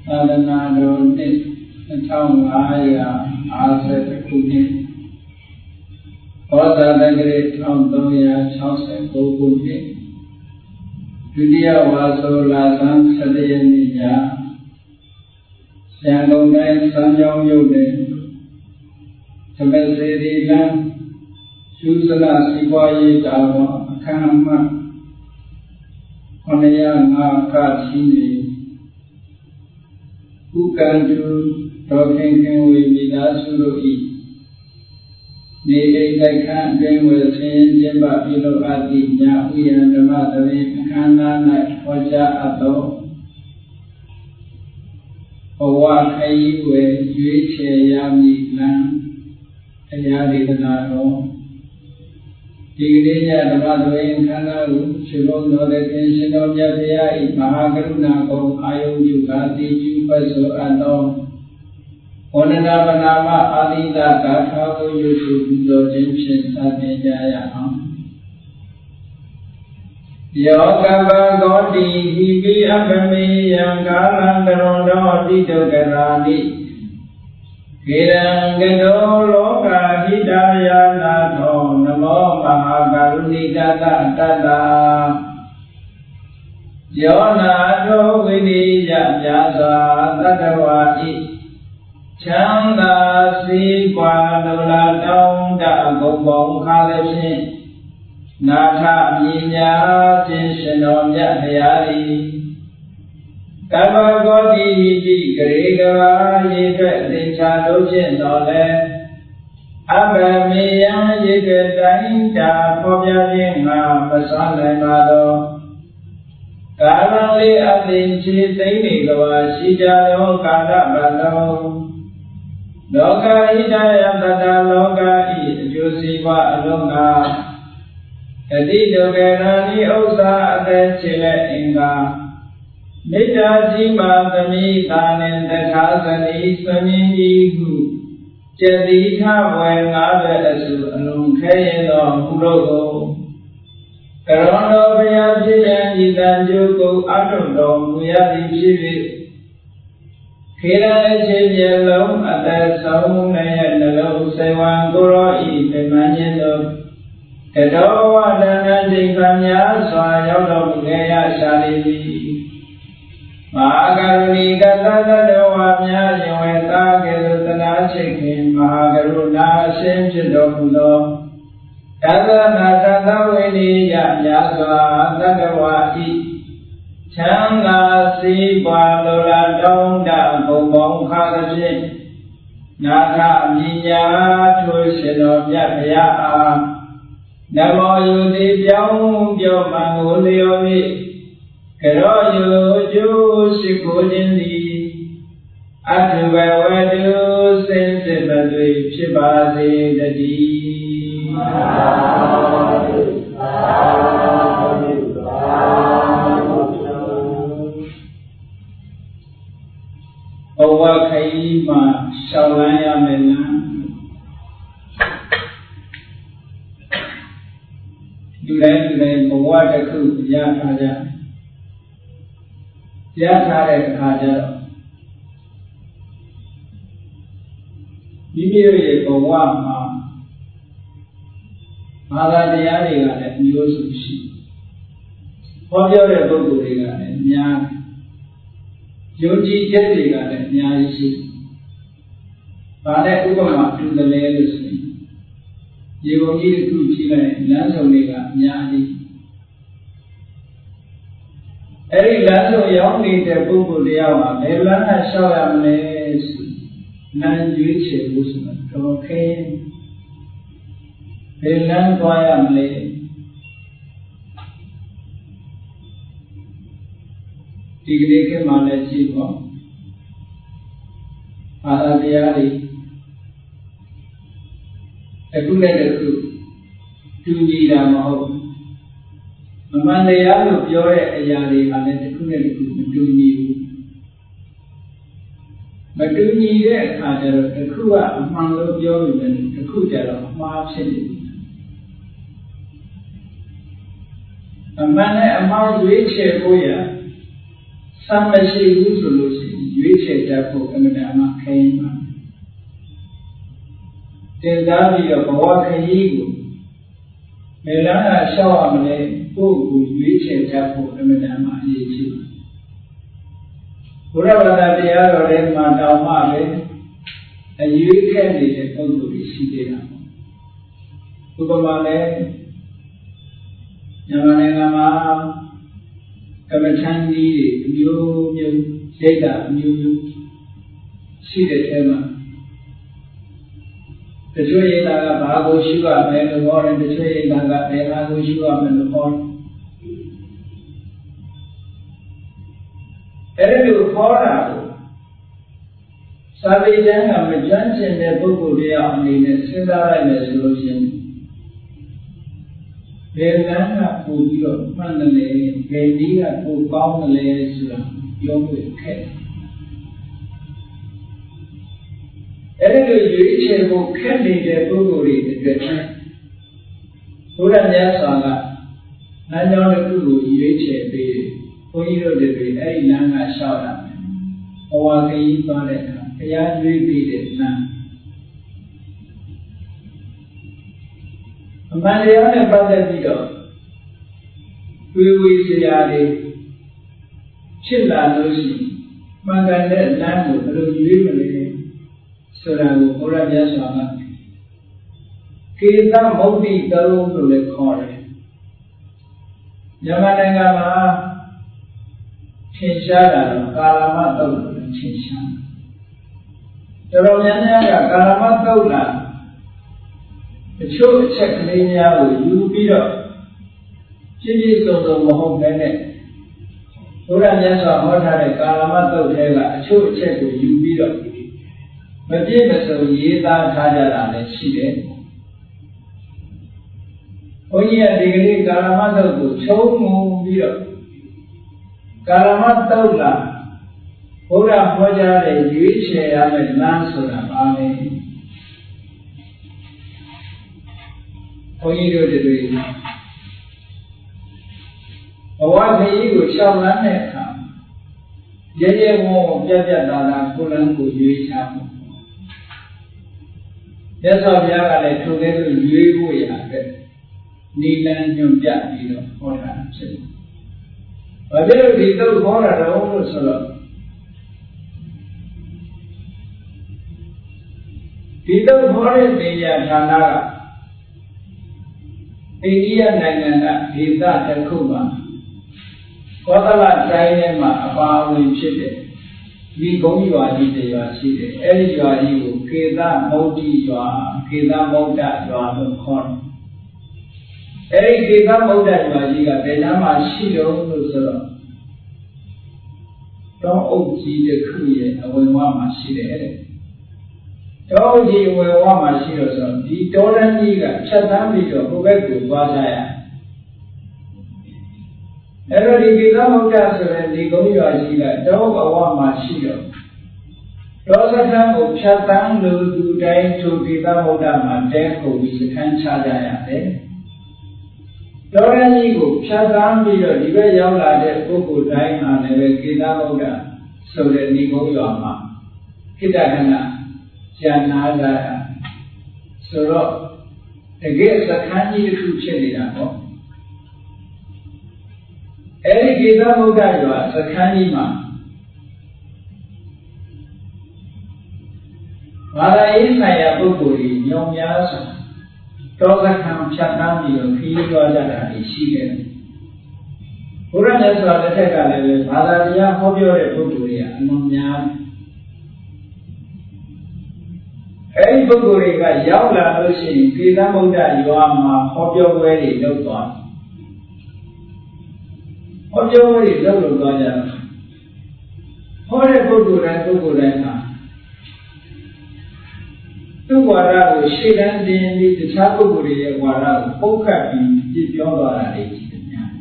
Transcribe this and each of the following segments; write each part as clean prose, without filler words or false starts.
သာသနာတော်နှစ်2550ခုနှစ်ဘောဇာတက္ကရာ1369ခုနှစ်ဒုတိယဝါဆိုလဆန်း17ရက်နေ့ညရန်ကုန်တိုင်းစမ်းချောင်းမြို့နယ်သမစေရီလမ်းရှုစလစီပွားရေးတာဝန်အခမ်းအမှတ်905ကရှိနေဥက္ကံတူတော်ခင်ခင်ဝေမိသားစုတို့၏နေအိမ်တိုက်ခန်းအတွင်းဝယ်ဆင်းကျင်းပပြုလုပ်အပ်သည့်ညဥယျာဉ်ဓမ္မသဘင်အခမ်းအနား၌ဟောကြားအပ်သောဘဝခရီးဝယ်ရွေးချယ်ရမည်လမ်းတရားဒေသနာတော်ဒီကနေ့ညဓမ္မသဘင်အခမ်းအနားကိုရှင်ဘုန်းတော်လည်းရှင်တော်မြတ်ဘုရား၏မဟာကရုဏာကုံအာယုံပြုကာတိကျူပတ်ဆိုအပ်သောဝန္ဒနာပနာမအာသီတဂါထာကိုရွတ်ဆိုပူဇော်ခြင်းဖြင့်စတင်ကြရအောင်ယောကပကောတိဟိပိအပမေယံကာလံကရွန်တော်တိတုကရာတိခေရံကတောလောကဟိတယာနာသောနမောမဟာကရုဏိကတတတ္တယောနာသောဝိနိယမြာသာတတ္တဝါဣချမ်းသာစီးပွားလိုလားတောင်းတဂုံပေါင်းခါလည်းဖြင့်နာထမြညာခြင်းရှင်တော်မြတ်ဘုရား၏ကမ္မဂောတိဟိတိဂရေကဘာရေအတွက်သင်္ချာလို့ဖြင့်တော်လဲအဘမေယံရေကတိုင်းတာဖော်ပြခြင်းငါမစွမ်းနိုင်ပါသောကာလလေးအသင်ချေသိမ့်နေကဘာရှိကြသောကာလပတ်လုံးလောကဣဒယတတလောကဤအကျိုးစီးပွားအလုံးငါတတိဒုက္ခရာနိဥစ္စာအသက်ချေလက်အင်္ဂါမေတ္တာကြီးမာသမိသာနှင့်တခါသတိသမင်းကြီးဟုကျတိထဝေငါးဘက်အစုအလုံးခဲရင်သောဘုရောကိုကရောတော်ဘုရားဖြစ်ရန်ဤတန်ကျိုးကိုအထုတော်မူရသည်ဖြစ်၍ခေရအချင်းမျက်လုံးအသက်ဆုံးနဲ့နှလုံးစေဝံကိုရောဤပြမန်းခြင်းတို့ကတောဝဒနာတိကများစွာရောက်တော်မူခဲ့ရရှာလိမ့်မည်မဟာကရုဏီကသတ္တဝါများယဝေသာကဲ့သို့သနာချိခင်မဟာကရုဏာအရှင်ဖြစ်တော်မူသောသတ္တနာသတ္တဝိနိယများစွာသတ္တဝါဤချမ်းသာစီးပွားလိုလားတောင်းတဘုံပေါင်းခါသဖြင့်နာထမြညာထိုရှင်တော်မြတ်ဘုရားအားနမောယုတိပြောင်းပြောမှန်ကိုလျော်၍ကရောယုကျိုးရှိခိုးခြင်းသည်အထုဘဝတုစင်စစ်မသွေဖြစ်ပါစေတည်းဘဝခရီးမှာရှောင်လန်းရမယ်လားလူတိုင်းဘဝတစ်ခုရထားကြရထားတဲ့အခါကျတော့မိမိတို့ရဲ့ဘဝမှာဘာသာတရားတွေကလည်းမျိုးစုံရှိဟောပြောတဲ့ပုဂ္ဂိုလ်တွေကလည်းအများယုံကြည်ချက်တွေကလည်းအများကြီးရှိဘာနဲ့ဥပမာတူတယ်လဲလို့ဆိုရင်ရေပုံကြီးတစ်ခုကြည့်လိုက်လမ်းဆောင်တွေကအများကြီးအဲ့ဒီလမ်းဆောင်ရောက်နေတဲ့ပုဂ္ဂိုလ်တရားမှာဘယ်လမ်းနဲ့လျှောက်ရမလဲဆိုလမ်းရွေးချယ်ဖို့ဆိုတာတော့ခဲဘယ်လမ်းသွားရမလဲဒီကနေ့ကမှလည်းကြည့်ပေါ့ဘာသာတရားတွေအခုလည်းတစ်ခုတူညီတာမဟုတ်မမှန်တရားလို့ပြောတဲ့အရာတွေကလည်းတစ်ခုနဲ့တစ်ခုမတူညီဘူးမတူညီတဲ့အခါကျတော့တစ်ခုကအမှန်လို့ပြောလို့လည်းတစ်ခုကျတော့အမှားဖြစ်နေတယ်အမှန်နဲ့အမှားရွေးချယ်ဖို့ရစမ်းမရှိဘူးဆိုလို့ရှိရင်ရွေးချယ်တတ်ဖို့အမှန်တမ်းခရင်ပါတင်စားပြီးတော့ဘဝခရီးကိုမေလန်းကရှောက်ရမလဲကိုယ့်ကိုရွေးချယ်တတ်ဖို့အမှန်တမ်းအရေးကြီးပါဘုရားဘာသာတရားတော်ထဲမှာတောင်းမှပဲအရွေးခက်နေတဲ့ပုဂ္ဂိုလ်တွေရှိသေးတာပေါ့ဥပမာနဲ့မြန်မာနိုင်ငံမှာကမ္မထမ်းကြီးတွေအမျိုးမျိုးရိတ်တာအမျိုးမျိုးရှိတဲ့အဲမှာတချို့ရိတ်တာကဘာကိုရှုရမလဲလို့ဟောတယ်တချို့ရိတ်တာကဘယ်ဟာကိုရှုရမလဲလို့ဟောတယ်အဲဒီလိုဟောတာကိုစာပေကျမ်းကမကျွမ်းကျင်တဲ့ပုဂ္ဂိုလ်တရားအနေနဲ့စဉ်းစားလိုက်မယ်ဆိုလို့ရှိရင်ဘယ်လမ်းကပို့ပြီးတော့မှန်တယ်လဲဘယ်နည်းကပို့ကောင်းတယ်လဲဆိုတာပြောဖို့ခက်အဲဒီလိုရွေးချယ်ဖို့ခက်နေတဲ့ပုဂ္ဂိုလ်တွေအတွက်ဘုရားမြတ်စွာကလမ်းကြောင်းတစ်ခုကိုရွေးချယ်ပေးတယ်ဘုန်းကြီးတို့တွေအဲဒီလမ်းကရှောက်တာဘဝခရီးသွားတဲ့အခါတရားရွေးပေးတဲ့လမ်းအမှန်တရားနဲ့ပတ်သက်ပြီးတော့ဝေစရာတွေဖြစ်လာလို့ရှိရင်မှန်ကန်တဲ့လမ်းကိုဘယ်လိုရွေးမလဲဆိုတာကိုဘုရားမြတ်စွာကကေသမုဒ္ဒိတရုံလို့လည်းခေါ်တယ်မြန်မာနိုင်ငံမှာထင်ရှားတာတော့ကာလမတုတ်လို့ထင်ရှားတော်တော်များများကကာလမတုတ်လားအချို့အချက်ကလေးများကိုယူပြီးတော့ပြည့်ပြည့်စုံစုံမဟုတ်ဘဲနဲ့ဘုရားမြတ်စွာဟောထားတဲ့ကာလမတုတ်ထဲကအချို့အချက်ကိုယူပြီးတော့မပြည့်မစုံရေးသားထားကြတာလည်းရှိတယ်။ဘုန်းကြီးကဒီကနေ့ကာလမတုတ်ကိုချုံးမှုပြီးတော့ကာလမတုတ်လားဘုရားဟောကြားတဲ့ရွေးချယ်ရမယ့်လမ်းဆိုတာပါလေ။ဘုန်းကြီးတို့တွေဘဝခရီးကိုရှောင်လန်းတဲ့အခါရဲရဲဝံ့ဝံ့ပြတ်ပြတ်သားသားကိုယ်လမ်းကိုရွေးချဖို့မြတ်စွာဘုရားကလည်းထိုကဲ့သို့ရွေးဖို့ရတဲ့နိလန်းညွန်ပြပြီးတော့ဟောတာဖြစ်တယ်။ဘာဖြစ်လို့ဒီသုတ်ဟောတာတော့လို့ဆိုတော့ဒီသုတ်ဟောတဲ့နေရာဌာနကအိန္ဒိယနိုင်ငံကဒေသတစ်ခုမှာကောသလတိုင်းထဲမှာအပါအဝင်ဖြစ်တဲ့ဒီဂုံးရွာကြီးတစ်ရွာရှိတယ်။အဲဒီရွာကြီးကိုကေသမုဒ္ဒိရွာကေသမုဒ္ဒရွာလို့ခေါ်တယ်။အဲဒီကေသမုဒ္ဒရွာကြီးကဘယ်နားမှာရှိတော့လို့ဆိုတော့တောအုပ်ကြီးတစ်ခုရဲ့အဝင်ဝမှာရှိတယ်တဲ့။တောအုပ်ကြီးအဝင်ဝမှာရှိတော့ဆိုဒီတောတန်းကြီးကဖြတ်သန်းပြီးတော့ဟိုဘက်ကိုသွားကြရအဲ့တော့ဒီကေသမုဒ္ဒဆိုတဲ့ဒီကုန်းရွာကြီးကတောဘဝမှာရှိတော့တောစခန်းကိုဖြတ်သန်းလို့သူတိုင်းသူကေသမုဒ္ဒမှာတဲခုပြီးစခန်းချကြရတယ်။တောရန်ကြီးကိုဖြတ်သန်းပြီးတော့ဒီဘက်ရောက်လာတဲ့ပုဂ္ဂိုလ်တိုင်းဟာလည်းကေသမုဒ္ဒဆိုတဲ့ဒီကုန်းရွာမှာခိတ္တခဏကျန်နာကြရဆိုတော့တကယ်စခန်းကြီးတစ်ခုဖြစ်နေတာပေါ့အဲဒီကေသမုဒ္ဒရွာစခန်းကြီးမှာဘာသာရေးဆိုင်ရာပုဂ္ဂိုလ်တွေညောင်များစွာတောစခန်းဖြတ်သန်းပြီးတော့ခရီးသွားကြတာရှိတယ်။ဘုရားမြတ်စွာလက်ထက်ကလည်းဘာသာတရားဟောပြောတဲ့ပုဂ္ဂိုလ်တွေကအလွန်များအဲဒီပုဂ္ဂိုလ်တွေကရောက်လာလို့ရှိရင်ကေသမုဒ္ဒရွာမှာဟောပြောပွဲတွေလုပ်သွားတယ်ဟောပြောရည်လောက်လို့သွားကြတယ်ဟောတဲ့ပုဂ္ဂိုလ်တိုင်းမှာသူ့ဝါဒကိုရှေ့တန်းတင်ပြီးတခြားပုဂ္ဂိုလ်တွေရဲ့ဝါဒကိုပုတ်ခတ်ပြီးပြပြောသွားတာတွေရှိတယ်များ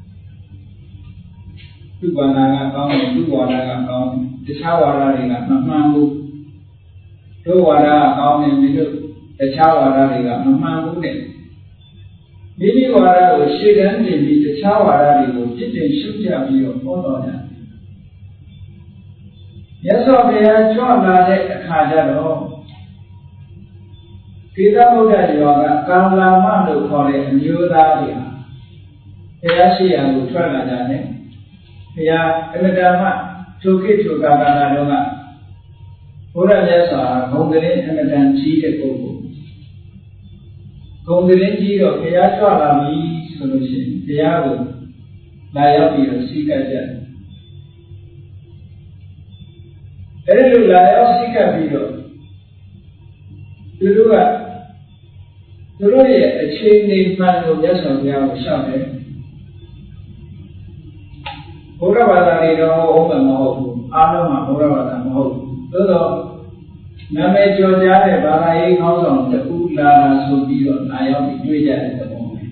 သူ့ဝါဒကကောင်းတယ်သူ့ဝါဒကကောင်းတယ်တခြားဝါဒတွေကမမှန်ဘူးတို့ဝါဒကကောင်းတယ်မင်းတို့တခြားဝါဒတွေကမမှန်ဘူးတဲ့မိမိဝါဒကိုရှေ့တန်းတင်ပြီးတခြားဝါဒတွေကိုပြစ်တင်ရှုပ်ပြပြီးတော့ဟောတော်ကြတယ်မြတ်စွာဘုရားကြွလာတဲ့အခါကျတော့ကိတဗုဒ္ဓယောကကာလာမလို့ခေါ်တဲ့အမျိုးသားတွေဟာဘုရားရှိရာကိုထွက်လာကြတယ်ဘုရားအမတ္တမထိုခေတ်ထိုကာလတုန်းကဘုရားမြတ်စွာဂုံကလေးအမတန်ကြီးတဲ့ပုဂ္ဂိုလ်ဂုံကလေးကြီးတော့ဘုရားကြွလာပြီဆိုလို့ရှိရင်ဘုရားကိုလာရောက်ပြီးတော့စီကပ်ကြတယ်အဲဒီလိုလာရောက်စီကပ်ပြီးတော့သူတို့ရဲ့အခြေအနေမှန်ကိုမြတ်စွာဘုရားကိုရှောက်တယ်ဘုရားဘာသာတွေတော့ဟုတ်မှာမဟုတ်ဘူးအားလုံးမှာဘုရားဘာသာမဟုတ်ဘူးသို့တော့နာမည်ကျော်ကြားတဲ့ဘာသာရေးခေါင်းဆောင်တခုလာဆိုပြီးတော့လာရောက်ပြီးတွေ့ကြတဲ့သဘောပဲ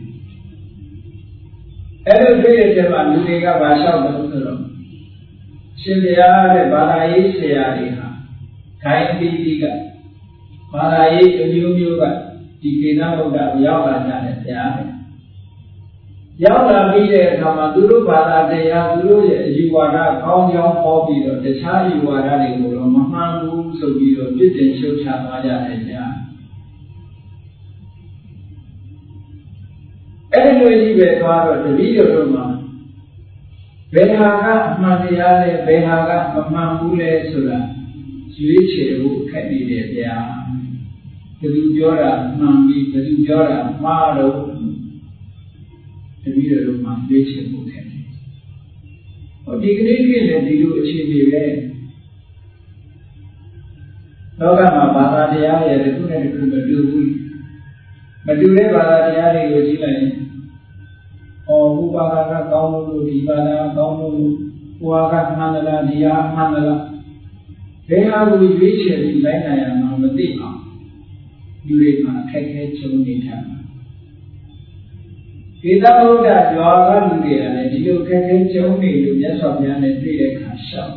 အဲ့လိုတွေ့တဲ့ကျမှလူတွေကဘာလျှောက်တယ်ဆိုတော့ရှင်ဘုရားတဲ့ဘာသာရေးဆရာတွေဟာခိုင်းပြီးပြီးကဘာသာရေးအမျိုးမျိုးကဒီကေနဗုဒ္ဓကိုရောက်လာကြတယ်ဗျာရောက်လာပြီးတဲ့အခါမှာသူတို့ဘာသာတရားသူတို့ရဲ့အယူဝါဒကောင်းကြောင်းဟောပြီးတော့တခြားအယူဝါဒတွေကိုတော့မမှန်ဘူးဆိုပြီးတော့ပြစ်တင်ရှုတ်ချသွားကြတယ်ဗျာအဲ့ဒီလိုကြီးပဲသွားတော့တပည့်တော်တို့မှာဘယ်ဟာကအမှန်တရားလဲဘယ်ဟာကမမှန်ဘူးလဲဆိုတာရွေးချယ်ဖို့ခက်နေတယ်ဗျာဘယ်သူပြောတာမှန်ပြီဘယ်သူပြောတာမှားတော့တပည့်တော်တို့မှာရွေးချယ်ဖို့ခက်တယ်ဟောဒီကနေ့ခေတ်လည်းဒီလိုအခြေအနေပဲလောကမှာဘာသာတရားရဲ့တစ်ခုနဲ့တစ်ခုမတူဘူးမတူတဲ့ဘာသာတရားတွေကိုကြည့်လိုက်ရင်ဟိုဘာသာကကောင်းလို့ဒီဘာသာကောင်းလို့ဟိုကမှန်လားဒီဟာမှန်လားဘယ်ဟာကိုရွေးချယ်ပြီးလိုက်နိုင်ရမှာမသိအောင်လူတွေမှာအခက်အခဲကြုံနေကြတာကေတဗုဒ္ဓရွာကလူတွေကလည်းဒီလိုအခက်အခဲကြုံနေလို့မြတ်စွာဘုရားနဲ့တွေ့တဲ့အခါရှောက်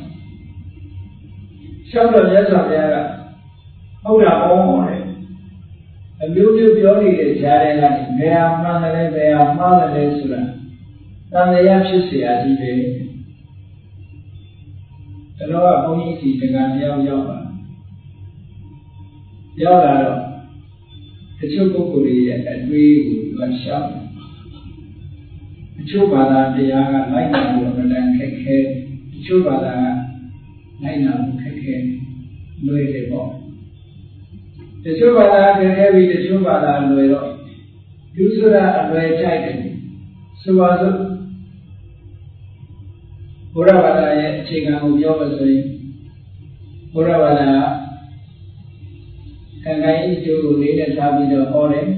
တော့မြတ်စွာဘုရားကဟုတ်တာဟောတယ်အမျိုးမျိုးပြောနေတဲ့ကြားထဲကနေဘယ်ဟာမှန်တယ်ဘယ်ဟာမှားတယ်ဆိုတာတန်တရားဖြစ်เสียကြီးပဲကျွန်တော်ကဘုန်းကြီးစီတက္ကသိုလ်ရောက်လာတော့တချို့ပုဂ္ဂိုလ်တွေရဲ့အတွေးကိုမရှောင်တချို့ဘာသာတရားကလိုက်နာဖို့အမှန်တန်ခက်ခဲတချို့ဘာသာကလိုက်နာဖို့ခက်ခဲလွယ်တယ်ပေါ့တချို့ဘာသာခက်ခဲပြီးတချို့ဘာသာလွယ်တော့လူဆိုတာအလွယ်ကြိုက်တယ်ဆိုပါစို့ဘုရားဘာသာရဲ့အခြေခံကိုပြောလို့ဆိုရင်ဘုရားဘာသာကံကိုင်းအကျိုးကိုလေးနဲ့ထားပြီးတော့ဟောတယ်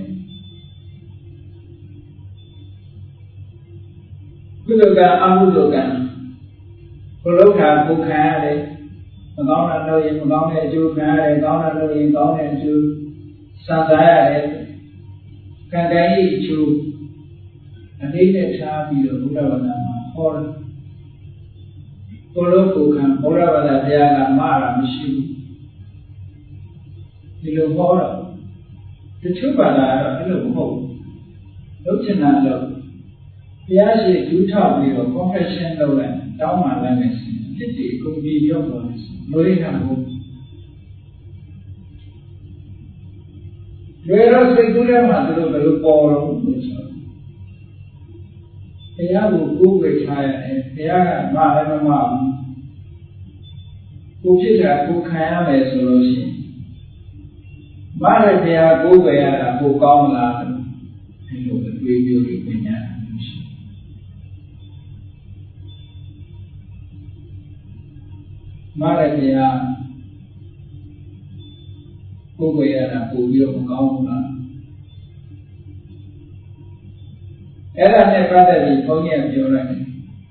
ကုသိုလ်ကအမှုလိုကံဘုလောကကိုခံရတယ်မကောင်းတာလုပ်ရင်မကောင်းတဲ့အကျိုးခံရတယ်ကောင်းတာလုပ်ရင်ကောင်းတဲ့အကျိုးစံစားရတယ်ကံကိုင်းအကျိုးအလေးနဲ့ထားပြီးတော့ဘုရားဘာသာမှာဟောတယ်ဘုလောကိုခံဘုရားဘာသာတရားကမှားတာမရှိဘူးဒီလိုဟောတော့တချို့ဘာသာကတော့အဲ့လိုမဟုတ်ဘူးလုပ်ချင်တာလုပ်ဘုရားရှိဒူးထောက်ပြီးတော့ confession လုပ်လိုက်တောင်းမှလည်းမယ်ဖြစ်တယ်အကုန်ပြီးပြောပေါ်တယ်လွယ်တာမဟုတ်လွယ်တော့စိတ်ကူးထဲမှာသူတို့ဘယ်လိုပေါ်တော့လို့ဆိုတော့ဘုရားကိုကိုးကွယ်ထားရတယ်ဘုရားကမလည်းမမဘူးကိုဖြစ်တာကိုခံရမယ်ဆိုလို့ရှိရင်မလည်းဘုရားကိုးကွယ်ရတာပိုကောင်းလားဒီလိုအတွေးမျိုးတွေပညာရှိမလည်းဘုရားကိုယ်ကိုယ်ရတာပို့ပြီးတော့မကောင်းဘူးလားအဲ့ဒါနဲ့ပတ်သက်ပြီးဘုန်းကြီးကပြောလိုက်တယ်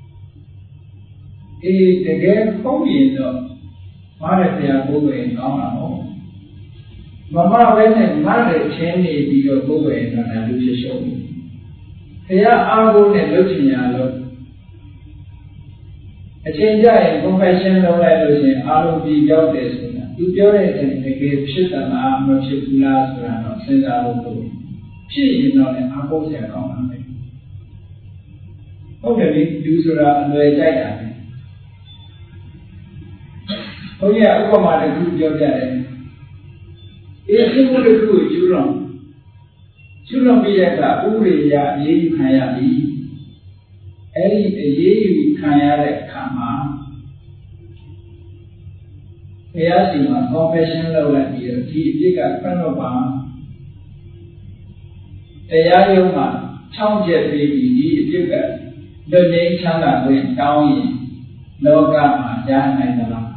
အေးတကယ်ဟုတ်ရင်တော့မားတဲ့ဘုရားကိုယ်ကိုယ်ကောင်းတာမဟုတ်မမပဲနဲ့မားတဲ့ချင်းနေပြီးတော့ကိုယ်ကိုယ်တော့လူဖြစ်ရှုံးတယ်ဘုရားအားကိုးနဲ့လုပ်ချင်ရလို့အချိန်ကျရင် confession လုပ်လိုက်လို့ရှိရင်အားလုံးပြီးရောက်တယ်ဆိုတာသူပြောတဲ့အချိန်တကယ်ဖြစ်တာလားမဖြစ်ဘူးလားဆိုတာတော့စဉ်းစားဖို့လိုဖြစ်ရင်တော့လည်းအားကိုးစရာကောင်းတာပဲဟုတ်တယ်လေလူဆိုတာအလွယ်ကြိုက်တာပဲဘုန်းကြီးကဥပမာတစ်ခုပြောပြတယ်အေးစစ်မှုတစ်ခုကိုကျူးလွန်ပြီးတဲ့အခါဥပဒေအရအရေးယူခံရပြီအဲ့ဒီအရေးယူခံရတဲ့အခါမှာဘုရားရှင်က confession လုပ်လိုက်ပြီးတော့ဒီအဖြစ်ကဖတ်တော့ပါတရားရုံးမှာချောင်းကျက်ပြီးဒီအဖြစ်ကလွတ်ငြိမ်းချမ်းသာခွင့်တောင်းရင်လောကမှာရနိုင်သလား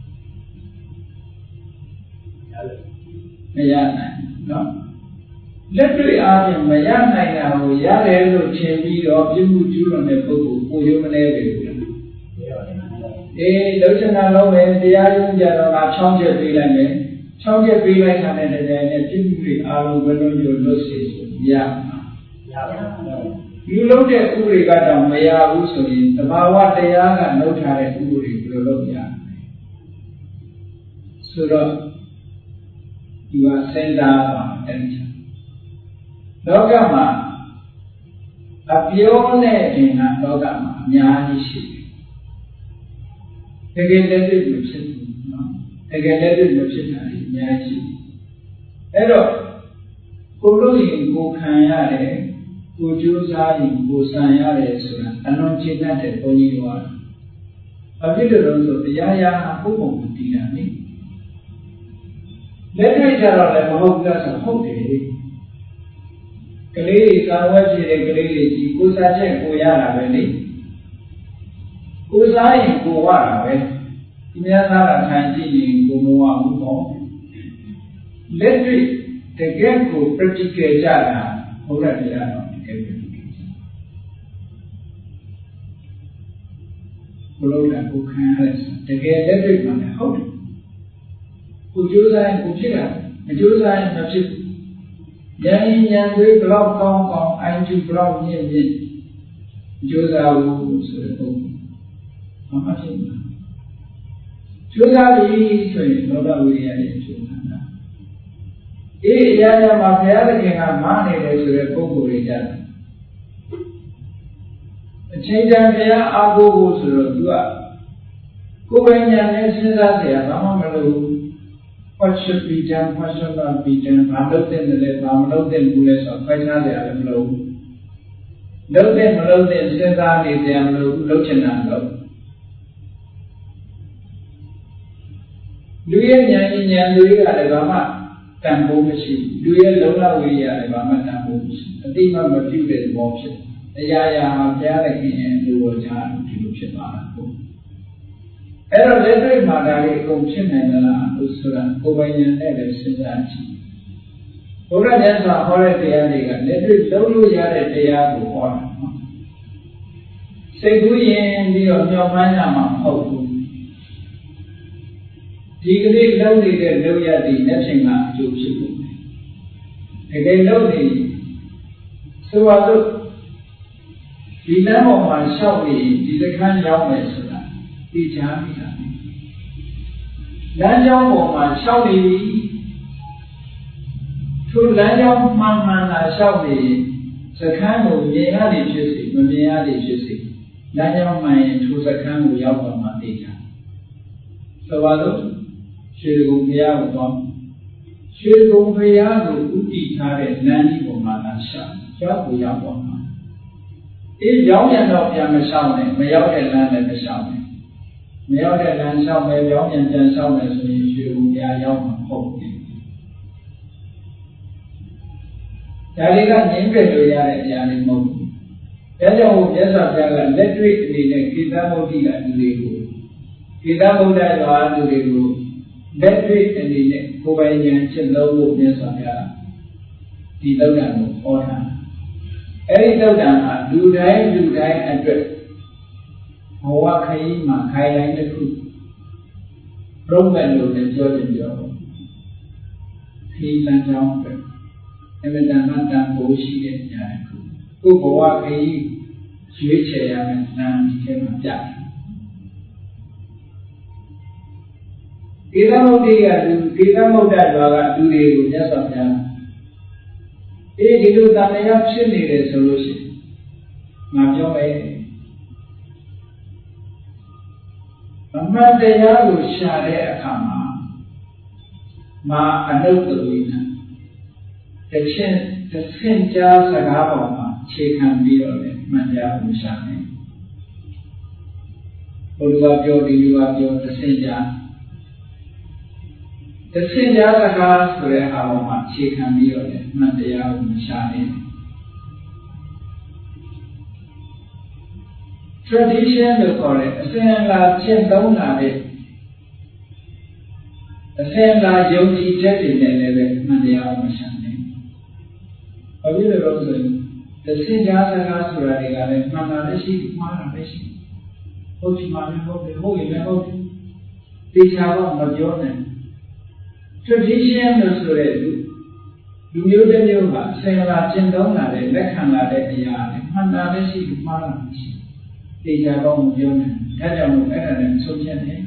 မရနိုင်နော်လက်တွေ့အားဖြင့်မရနိုင်တာကိုရတယ်လို့ထင်ပြီးတော့ပြမှုကျူးလွန်တဲ့ပုဂ္ဂိုလ်ကိုရုံးမနေပြီအေးလောချနာလုံးပဲတရားရုံးကြတော့ကချောင်းကျက်ပေးလိုက်မယ်ချောင်းကျက်ပေးလိုက်တာနဲ့တကယ်နဲ့ပြမှုတွေအားလုံးဘယ်လိုမျိုးလွတ်စေဆိုရမှာဒီလုံးတဲ့ဥပဒေကတော့မရဘူးဆိုရင်သဘာဝတရားကနှုတ်ထားတဲ့ဥပဒေဘယ်လိုလုပ်ရဆိုတော့ဒီကစင်တာပါတဲ့လောကမှာအပြောနဲ့တင်တာလောကမှာအများကြီးရှိတယ်တကယ်လက်တွေ့မဖြစ်ဘူးနော်တကယ်လက်တွေ့မဖြစ်တာအများကြီးအဲ့တော့ကိုလို့ရင်ကိုခံရတယ်ကိုကြိုးစားရင်ကိုဆံရတယ်ဆိုတာအလုံးကျင့်တတ်တဲ့ဘုန်းကြီးတို့ကအဖြစ်လို့ဆိုတရားရာပုဂ္ဂိုလ်ကိုတည်တာနိလက်တွေ့ကြတော့လည်းမဟုတ်ဘူးဆိုဟုတ်တယ်ကလေးတွေကာဝတ်ဖြစ်တဲ့ကလေးတွေကြီးကိုစားချက်ကိုရတာပဲလေကိုစားရင်ကိုဝတာပဲဒီများသားကခံကြည့်ရင်ကိုမဝဘူးပေါ့လက်တွေ့တကယ်ကို practical ကြတာဘုရားတရားတော်တကယ်ဘုလို့ကကိုခံရတဲ့တကယ်လက်တွေ့မှလည်းဟုတ်တယ်ကိုကြိုးစားရင်ကိုဖြစ်တာမကြိုးစားရင်မဖြစ်ဘူးဉာဏ်ဉာဏ်တွေဘလောက်ကောင်းကောင်းအိုင်ကျူဘလောက်မြင့်မြင့်ကြိုးစားဖို့ဆိုတဲ့ပုံဘာမှဖြစ်မှာကြိုးစားပြီဆိုရင်လောဘဝိရိယရဲ့အကျိုးခံတာအေးအရာရာမှာဘုရားသခင်ကမနေတယ်ဆိုတဲ့ပုံကိုယ်တွေကြတယ်အချိန်တန်ဘုရားအားကိုးဖို့ဆိုတော့သူကကိုယ်ပိုင်ဉာဏ်နဲ့စဉ်းစားเสียဘာမှမလုပ်ဘူးWhat should be done, what should not be done, ဘာလုပ်တဲ့လဲဘာမလုပ်တဲ့ဘူးလဲဆိုတော့ဖိုက်ထားတယ်လည်းမလုပ်ဘူးလုပ်တဲ့မလုပ်တဲ့စဉ်းစားနေတယ်မလို့လုပ်ချင်တာလုပ်လူရဲ့ဉာဏ်ဉာဏ်တွေကလည်းဘာမှတန်ဖိုးမရှိလူရဲ့လုံလဝိရိယလည်းဘာမှတန်ဖိုးမရှိအတိမမပြုတဲ့သဘောဖြစ်တရားရာမှာဘုရားသခင်ရဲ့လူတော်ကြားဒီလိုဖြစ်သွားတာဟုတ်အဲ့တော့လက်တွေ့မှာဒါလေးအကုန်ဖြစ်နိုင်သလားလို့ဆိုတာကိုယ်ပိုင်ဉာဏ်နဲ့လည်းစဉ်းစားကြည့်ဘုရားမြတ်စွာဟောတဲ့တရားတွေကလက်တွေ့လုံးလို့ရတဲ့တရားကိုဟောတာနော်စိတ်ကူးရင်ပြီးတော့မျှော်မှန်းရမှာမဟုတ်ဘူးဒီကလေးလုံးနေတဲ့လုံးရသည်လက်ဖြင့်ကအကျိုးဖြစ်ဖို့တကယ်လုံးနေဆိုပါစို့ဒီလမ်းပေါ်မှာလျှောက်ပြီးဒီစခန်းရောက်မယ်ဆိုတာသိချာမိတာလမ်းကြောင်းပေါ်မှာလျှောက်နေပြီထိုလမ်းကြောင်းမှန်မှန်သာလျှောက်နေစခန်းကိုမြင်ရသည်ဖြစ်စေမမြင်ရသည်ဖြစ်စေလမ်းကြောင်းမှန်ရင်ထိုစခန်းကိုရောက်တော့မှသိချာဆိုပါတော့ရွှေကုံဘုရားကိုတော့ရွှေကုံဘုရားကိုဥတည်ထားတဲ့လမ်းကြီးပေါ်မှာသာလျှောက်ရောက်ကိုရောက်တော့မှအေးရောက်ရင်တော့ပြန်မလျှောက်နဲ့မရောက်တဲ့လမ်းလည်းမလျှောက်နဲ့မရောက်တဲ့လမ်းလျှောက်မယ်ရောက်ပြန်ပြန်လျှောက်မယ်ဆိုရင်ရွှေကုံဘုရားရောက်မှာဟုတ်တယ်ဒါတွေကငြင်းပယ်လို့ရတဲ့အရာတွေမဟုတ်ဘူးဒါကြောင့်မြတ်စွာဘုရားကလက်တွေ့အနေနဲ့ကိတ္တမုဒ္ဒိကလူတွေကိုကိတ္တမုဒ္ဒရာလူတွေကိုလက်တွေ့အနေနဲ့ကိုယ်ပိုင်ဉာဏ်ချက်လုံးဖို့မြတ်စွာဘုရားဒီသုဒ္ဓံကိုဟောတာအဲဒီသုဒ္ဓံဟာလူတိုင်းအတွက်ဘဝခရီးမှာခိုင်တိုင်းတစ်ခုရုံးမယ်လို့လည်းပြောတယ်ပြောခရီးလမ်းကြောင်းအတွက်အမြဲတမ်းတန်ဖိုးရှိတဲ့ဉာဏ်တစ်ခုကိုဘဝခရီးရွေးချယ်ရမယ်နာမ်ဒီထဲမှာပြတယ်ကေတမုဒ္ဒိကလူကေတမုဒ္ဒရွာကလူတွေကိုမြတ်စွာဘုရားအေးဒီလိုတန်လျာဖြစ်နေတယ်ဆိုလို့ရှိရင်ငါပြောမယ်မှန်တရားကိုရှာတဲ့အခါမှာမာအနုတ္တဝိနာတစ်ဆင့်ကြားစကားပေါ်မှာခြေခံပြီးတော့လည်းမှန်တရားကိုရှာနေဘုရားပြောဒီလူကပြောတစ်ဆင့်ကြားစကားဆိုတဲ့အားပေါ်မှာခြေခံပြီးတော့လည်းမှန်တရားကိုရှာနေtradition လို့ခေါ်တဲ့အစဉ်အလာကျင့်သုံးလာတဲ့အစဉ်အလာယုံကြည်ချက်တွေနဲ့လည်းပဲမှန်တရားကိုရှာနေ။ဘာဖြစ်လို့လဲဆိုရင်တစ်ဆင့်ကြားစကားဆိုတာတွေကလည်းမှန်တာလည်းရှိမှားတာလည်းရှိဟုတ်ပြီမှလည်းဟုတ်တယ်ဟုတ်ရင်လည်းဟုတ်တယ်တေချာတော့မပြောနိုင် tradition လို့ဆိုတဲ့လူမျိုးတစ်မျိုးကအစဉ်အလာကျင့်သုံးလာတဲ့လက်ခံလာတဲ့အရာတွေမှန်တာလည်းရှိမှားတာလည်းရှိတေချာတော့မပြောနိုင်ဒါကြောင့်မို့အဲ့ဒါနဲ့ဆုံးဖြတ်နေ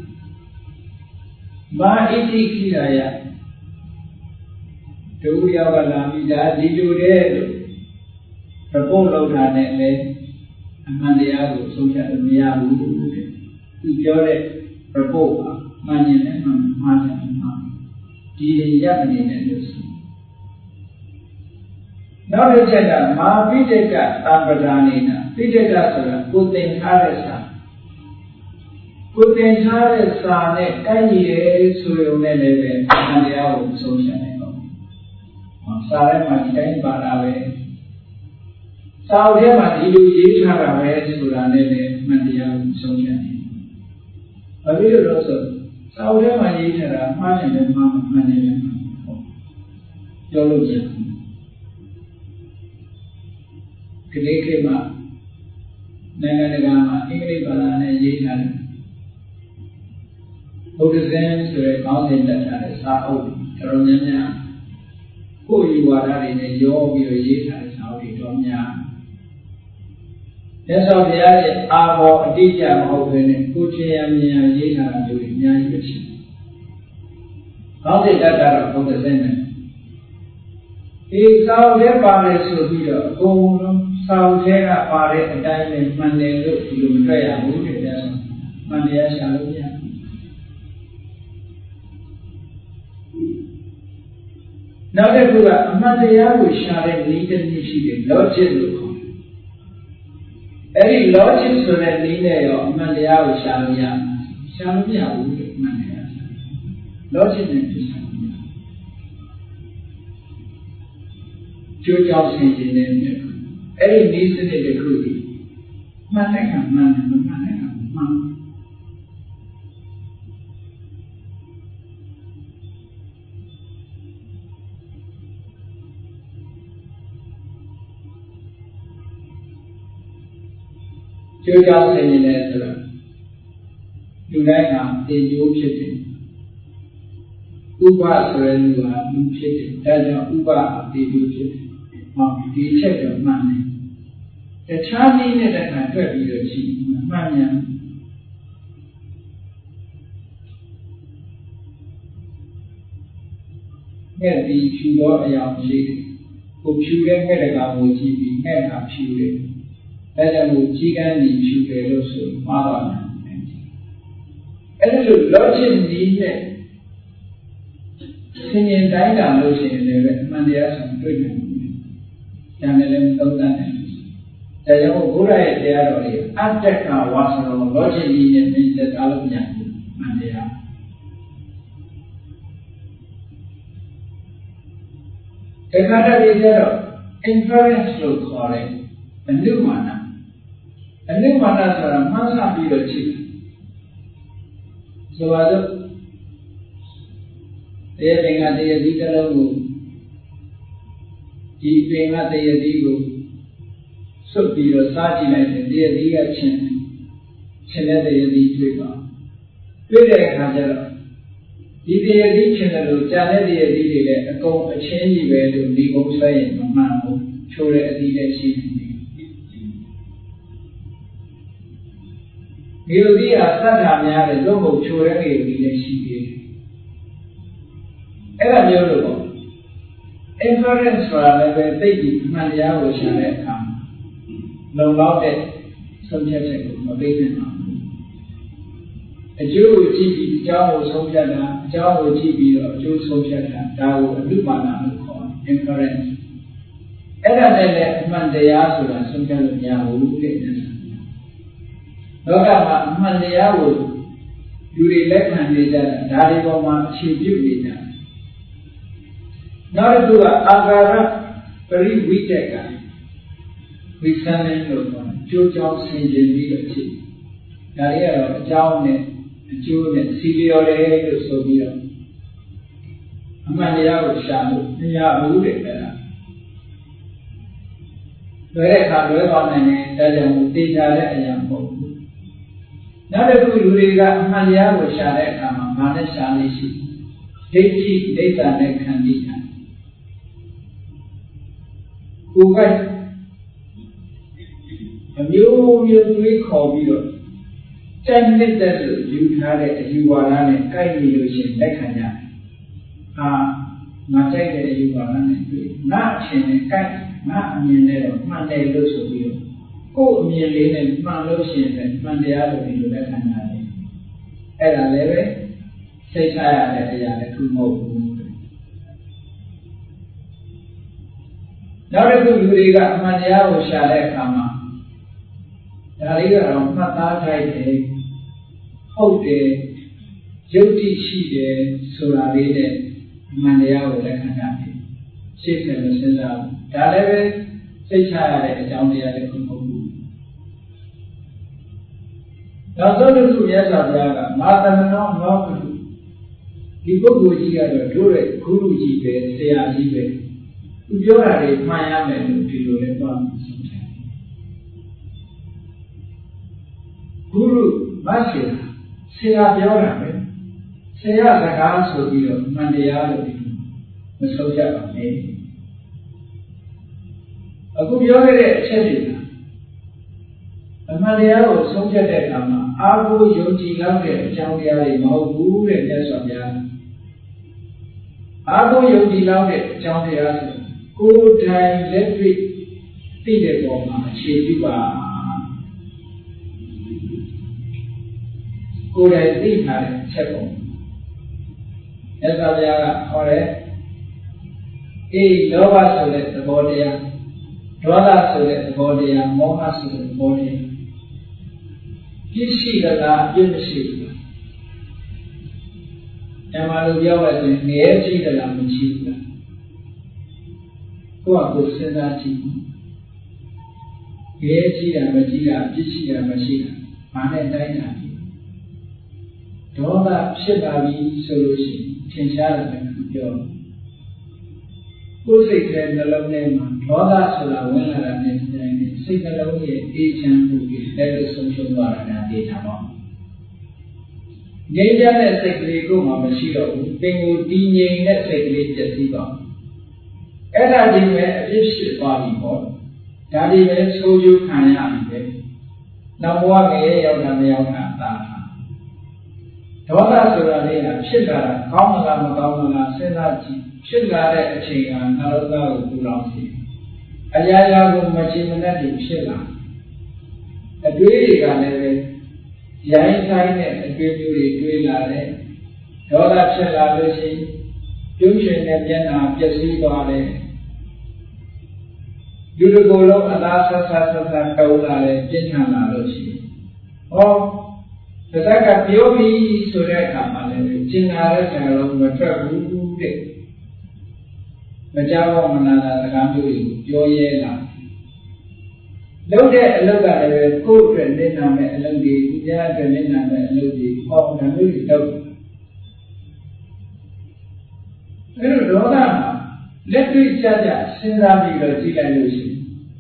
မာဣတိခိရာယဒုယောကလာမိတာဒီလိုတဲ့လို့သဘောလောက်တာနဲ့လည်းအမှန်တရားကိုဆုံးဖြတ်လို့မရဘူးတဲ့သူပြောတဲ့ report ကမှန်ရင်လည်းမှန်မှားတယ်မှန်ဒီရပ်အနေနဲ့လို့ဆိုနောက်တစ်ချက်ကမာပိဋကသံပဒာနေနာပိဋကဆိုတာကိုသင်ထားတဲ့စာကိုသင်ထားတဲ့စာနဲ့ကိုက်ညီတယ်ဆိုရုံနဲ့လည်းပဲအမှန်တရားကိုဆုံးဖြတ်နိုင်တော့စာထဲမှာဒီတိုင်းပါတာပဲစာအုပ်ထဲမှာဒီလိုရေးထားတာပဲဆိုတာနဲ့လည်းအမှန်တရားကိုဆုံးဖြတ်နိုင်ဘာဖြစ်လို့လဲဆိုစာအုပ်ထဲမှာရေးထားတာမှားတယ်လည်းမှားမှန်တယ်လည်းမှန်ဟုတ်ပြောလို့ရတယ်ကလေးခေတ်မှာနိုင်ငံတကာမှာအင်္ဂလိပ်ဘာသာနဲ့ရေးထားတယ်ဘုဒ္ဓဇင်ဆိုတဲ့ခေါင်းစဉ်တက်ထားတဲ့စာအုပ်တော်များများကိုယ်ယူဝါဒတွေနဲ့ရောပြီးတော့ရေးထားတဲ့စာအုပ်တွေတော်များမြတ်စွာဘုရားရဲ့အာဘောအတိအကျမဟုတ်ဘဲနဲ့ကိုယ်ချင်ရမြင်ရရေးထားတာမျိုးတွေအများကြီးပဲရှိတယ်။ခေါင်းစဉ်တက်တာတော့ဘုဒ္ဓဇင်နဲ့ဒီစာအုပ်ထဲပါတယ်ဆိုပြီးတော့အကုန်လုံးစာအုပ်ထဲကပါတဲ့အတိုင်းပဲမှန်တယ်လို့ဒီလိုမတွေ့ရဘူးတဲ့ဗျာ။မှန်တရားရှာလို့မရဘူး။နောက်တစ်ခုကအမှန်တရားကိုရှာတဲ့နည်းတစ်နည်းရှိတယ် logic လို့ခေါ်တယ်။အဲဒီ logic ဆိုတဲ့နည်းနဲ့ရောအမှန်တရားကိုရှာလို့ရမှာ။ရှာလို့မရဘူးတဲ့မှန်တရားရှာ။ logic နဲ့ရှာလို့မရဘူး။ကြိုးကြောင်ဆင်ခြင်တဲ့မြတ်အဲ့ဒီနည်းစနစ်တစ်ခုကြီးမှန်တဲ့ကမှန်တယ်မမှန်တဲ့ကမှန်ကြိုးကြောင်ဆင်ခြင်တယ်ဆိုတော့လူတိုင်းကတေကျိုးဖြစ်တယ်ဥပဆိုတဲ့လူဟာလူဖြစ်တယ်ဒါကြောင့်ဥပတေကျိုးဖြစ်တယ်ဟောဒီချက်တော့မှန်တယ်တခြားနည်းနဲ့တခါတွေ့ပြီးတော့ရှိမှန်မြန်ငှက်ဒီဖြူတော့အယောင်ရှိတယ်ကိုဖြူတဲ့ငှက်တကောင်ကိုကြည့်ပြီးငှက်ဟာဖြူတယ်ဒါကြောင့်မို့ကြီးကန်းကြီးဖြူတယ်လို့ဆိုမှားပါမယ်အဲ့ဒါလို logic နည်းနဲ့သင်ရင်တိုင်းတာလို့ရှိရင်လည်းအမှန်တရားဆိုတွေ့တယ်ဉာဏ်နဲ့လည်းသုံးသပ်တယ်။ဒါကြောင့်ဘုရားရဲ့တရားတော်တွေအတ္တကဝါစရော logic ကြီးနဲ့မြင်သက်သားလို့မရဘူး။မှန်တရား။တခါတည်းကျတော့ inference လို့ခေါ်တဲ့အနုမာန။အနုမာနဆိုတာမှန်းဆပြီးတော့ကြည့်။ဆိုပါတော့တရားပင်ကတရားဒီတစ်လုံးကိုဒီပင်ကတရားဒီကိုစွတ်ပြီးတော့စားကြည့်လိုက်တယ်တရားဒီကချင်းတဲ့တရားဒီတွေ့ပါတွေ့တဲ့အခါကျတော့ဒီတရားဒီချင်းတယ်လို့ကြာတဲ့တရားဒီတွေလည်းအကုန်အချင်းကြီးပဲလို့ဒီကုန်းဆွဲရင်မမှန်ဘူးချိုးတဲ့အသီးလည်းရှိတယ်ဒီလိုကြီးဟာသတ္တများတယ်လို့မဟုတ်ချိုးတဲ့တရားဒီလည်းရှိတယ်အဲ့ဒါမျိုးလို့ပေါ့ inference ဆိုတာလည်းပဲသိပြီးအမှန်တရားကိုရှာတဲ့အခါလုံလောက်တဲ့ဆုံးဖြတ်ချက်ကိုမပေးနိုင်ပါဘူးအကျိုးကိုကြည့်ပြီးအကြောင်းကိုဆုံးဖြတ်တာအကြောင်းကိုကြည့်ပြီးတော့အကျိုးဆုံးဖြတ်တာဒါကိုအနုပါဒလို့ခေါ်တယ် inference အဲ့ဒါနဲ့လည်းအမှန်တရားဆိုတာဆုံးဖြတ်လို့မရဘူးတဲ့လောကမှာအမှန်တရားကိုလူတွေလက်ခံနေကြတာဒါတွေပေါ်မှာအခြေပြုနေကြနောက်တစ်ခုကအာဂါရပရိဝိတက်ကဝိသန္နလို့ခေါ်တယ်ကြိုးကြောင်းဆင်ခြင်ပြီးတော့ဖြစ်ဒါတွေကတော့အကြောင်းနဲ့အကျိုးနဲ့စီလျော်တယ်လို့ဆိုပြီးတော့အမှန်တရားကိုရှာလို့မရဘူးတဲ့အဲ့ဒါလွယ်တဲ့အခါလွယ်သွားနိုင်တယ်ဒါကြောင့်သိကြတဲ့အရာမဟုတ်ဘူးနောက်တစ်ခုလူတွေကအမှန်တရားကိုရှာတဲ့အခါမှာမာနဲ့ရှာလို့ရှိဒိဋ္ဌိဒိဋ္ဌာနဲ့ခံပြီးတာကိုယ်ကအမျိုးမျိုးတွေးခေါ်ပြီးတော့စံနစ်တဲ့လို့ယူထားတဲ့အယူဝါဒနဲ့ကိုက်နေလို့ရှိရင်လက်ခံကြတယ်။ငါကြိုက်တဲ့အယူဝါဒနဲ့တွေ့ငါအချင်းနဲ့ကိုက်ငါအမြင်နဲ့တော့မှန်တယ်လို့ဆိုပြီးတော့ကိုယ်အမြင်လေးနဲ့မှန်လို့ရှိရင်မှန်တရားလို့ဒီလိုလက်ခံကြတယ်။အဲ့ဒါလည်းပဲစိတ်ချရတဲ့အရာတစ်ခုမဟုတ်ဘူး။နောက်တစ်ခုလူတွေကအမှန်တရားကိုရှာတဲ့အခါမှာဒါလေးကတော့မှတ်သားထိုက်တယ်ဟုတ်တယ်ယုတ်တိရှိတယ်ဆိုတာလေးနဲ့အမှန်တရားကိုလက်ခံကြတယ်ရှေ့ဆက်မစဉ်းစားဘူးဒါလည်းပဲစိတ်ချရတဲ့အကြောင်းတရားတစ်ခုမဟုတ်ဘူးနောက်ဆုံးတစ်ခုမြတ်စွာဘုရားကမာတမနောမောကတုဒီပုဂ္ဂိုလ်ကြီးကတော့တို့ရဲ့ဂုရုကြီးပဲဆရာကြီးပဲသူပြောတာတွေမှန်ရမယ်လို့ဒီလိုလည်းပြောမှာဆုံးဖြတ်ဂုရုမဆရာဆရာပြောတာပဲဆရာစကားဆိုပြီးတော့မှန်တရားလို့ဒီမဆုံးဖြတ်ပါနဲ့အခုပြောခဲ့တဲ့အချက်တွေကအမှန်တရားကိုဆုံးဖြတ်တဲ့အခါမှာအာဟုယုံကြည်လောက်တဲ့အကြောင်းတရားတွေမဟုတ်ဘူးတဲ့မြတ်စွာဘုရားအာဟုယုံကြည်လောက်တဲ့အကြောင်းတရားဆိုကိုယ်တိုင်လက်တွေ့သိတဲ့ပုံမှာအခြေပြုပါကိုယ်တိုင်သိထားတဲ့အချက်ပုံမြတ်စွာဘုရားကဟောတယ်အေးလောဘဆိုတဲ့သဘောတရားဒေါသဆိုတဲ့သဘောတရားမောဟဆိုတဲ့သဘောတရားပြည့်ရှိသလားပြည့်မရှိဘူးလားဓမ္မလိုပြောရရင်ငရဲရှိသလားမရှိဘူးလားကိုယ့်အကိုစဉ်းစားကြည့်ငရဲရှိတာမရှိတာပြည့်ရှိတာမရှိတာဘာနဲ့တိုင်းတာဒေါသဖြစ်လာပြီဆိုလို့ရှိရင်ထင်ရှားတယ်ပြောကိုယ်စိတ်ထဲနှလုံးထဲမှာဒေါသဆိုတာဝင်လာတာနဲ့တိုင်းနဲ့စိတ်နှလုံးရဲ့အေးချမ်းမှုတွေလက်လို့ဆုံးရှုံးသွားတာဒေတာပေါ့ငြိမ်းချမ်းတဲ့စိတ်ကလေးကိုမှမရှိတော့ဘူးပင်ကိုတည်ငြိမ်တဲ့စိတ်ကလေးပြည့်စည်သွားအဲ့ဒါဒီမဲ့အဖြစ်ဖြစ်သွားပြီပေါ့ဒါဒီမဲ့ဆိုးကျိုးခံရပြီပဲနောက်ဘဝငရဲရောက်တာမရောက်တာသာဒေါသဆိုတာလေးကဖြစ်လာတာကောင်းမလားမကောင်းဘူးလားစဉ်းစားကြည့်ဖြစ်လာတဲ့အချိန်ကနှလုံးသားကိုပူလောင်စေအရာရာကိုမချင်မနှက်ဖြစ်လာအတွေးတွေကလည်းပဲရိုင်းဆိုင်တဲ့အတွေးမျိုးတွေတွေးလာတယ်ဒေါသဖြစ်လာလို့ရှိရင်ပြုံးရှင်တဲ့မျက်နှာပျက်စီးသွားတယ်လူတစ်ကိုယ်လုံးအလားဆက်ဆက်ဆက်ဆက်တုံးလာတယ်ပြင်းထန်လာလို့ရှိရင်ဟောဒါကပြောပြီးဆိုတဲ့အခါမှာလည်းကျင်နာတဲ့ဆရာတော်မထွက်ဘူးတဲ့မကြောက်မနာတာစကားမျိုးကိုပြောရဲလာလုပ်တဲ့အလုပ်ကလည်းကိုယ့်အတွက်နေနာမဲ့အလုပ်တွေသူများအတွက်နေနာမဲ့အလုပ်တွေဟောဒါမျိုးတွေလုပ်အဲ့တော့ဒေါသမှာလက်တွေ့ကြကြစဉ်းစားပြီးတော့ကြည့်လိုက်လို့ရှိရင်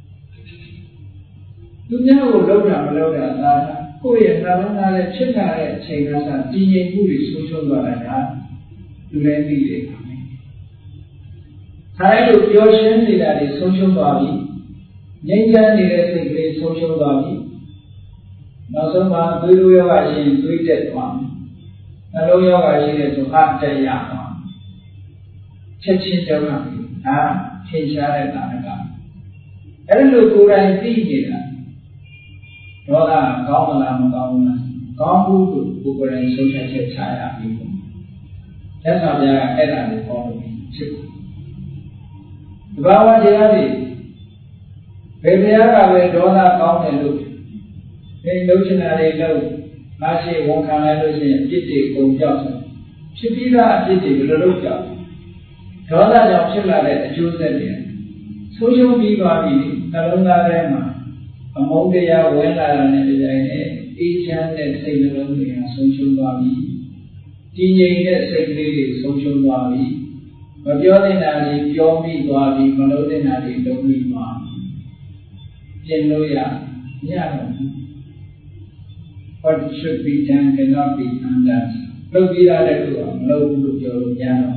သူများကိုလုပ်တာမလုပ်တာသာကိုယ့်ရဲ့နှလုံးသားနဲ့ဖြစ်လာတဲ့အချိန်ကစတည်ငြိမ်မှုတွေဆုံးရှုံးသွားတာကလူလည်းသိတယ်ပါမယ်။ဒါလည်းလို့ပျော်ရွှင်နေတာတွေဆုံးရှုံးသွားပြီ။ငြိမ်းချမ်းနေတဲ့စိတ်ကလေးဆုံးရှုံးသွားပြီ။နောက်ဆုံးမှာသွေးလိုယောဂရှိရင်သွေးတက်သွားမယ်။နှလုံးယောဂရှိတဲ့ဆိုအတက်ရသွားမယ်။ချက်ချင်းကြောက်တာဒါထင်ရှားတဲ့တာကအဲ့လိုကိုယ်တိုင်သိနေတာဒေါသကောင်းမလားမကောင်းဘူးလားကောင်းမှုကိုကိုယ်တိုင်ဆုံးဖြတ်ချက်ချရပြီ။ရသော်ပြအဲ့ဒါကိုပေါ်လို့ဖြစ်တယ်။တဘာဝတရားတွေဘယ်တရားကပဲဒေါသကောင်းတယ်လို့ဒီလုံးချင်တာတွေလို့အားရှိဝန်ခံလိုက်လို့ရှိရင်အပြစ်တွေကုန်ပြောက်တယ်။ဖြစ်ပြီးသားအပြစ်တွေဘယ်လိုလုပ်ကြောက်ဒေါသကြောင့်ဖြစ်လာတဲ့အကျိုးဆက်တွေဆုံးရှုံးပြီးသွားပြီနှလုံးသားထဲမှာအမုန်းတရားဝင်လာတဲ့နေရာနဲ့အေးချမ်းတဲ့စိတ်နှလုံးတွေဆုံးရှုံးသွားပြီတည်ငြိမ်တဲ့စိတ်ကလေးတွေဆုံးရှုံးသွားပြီမပြောတဲ့နာတွေပြောမိသွားပြီမလုပ်တဲ့နာတွေလုပ်မိသွားပြီပြင်လို့ရမရတော့ဘူး What should be done cannot be undone လုပ်ပြီးသားတဲ့လူကမလုပ်ဘူးလို့ပြောလို့မရတော့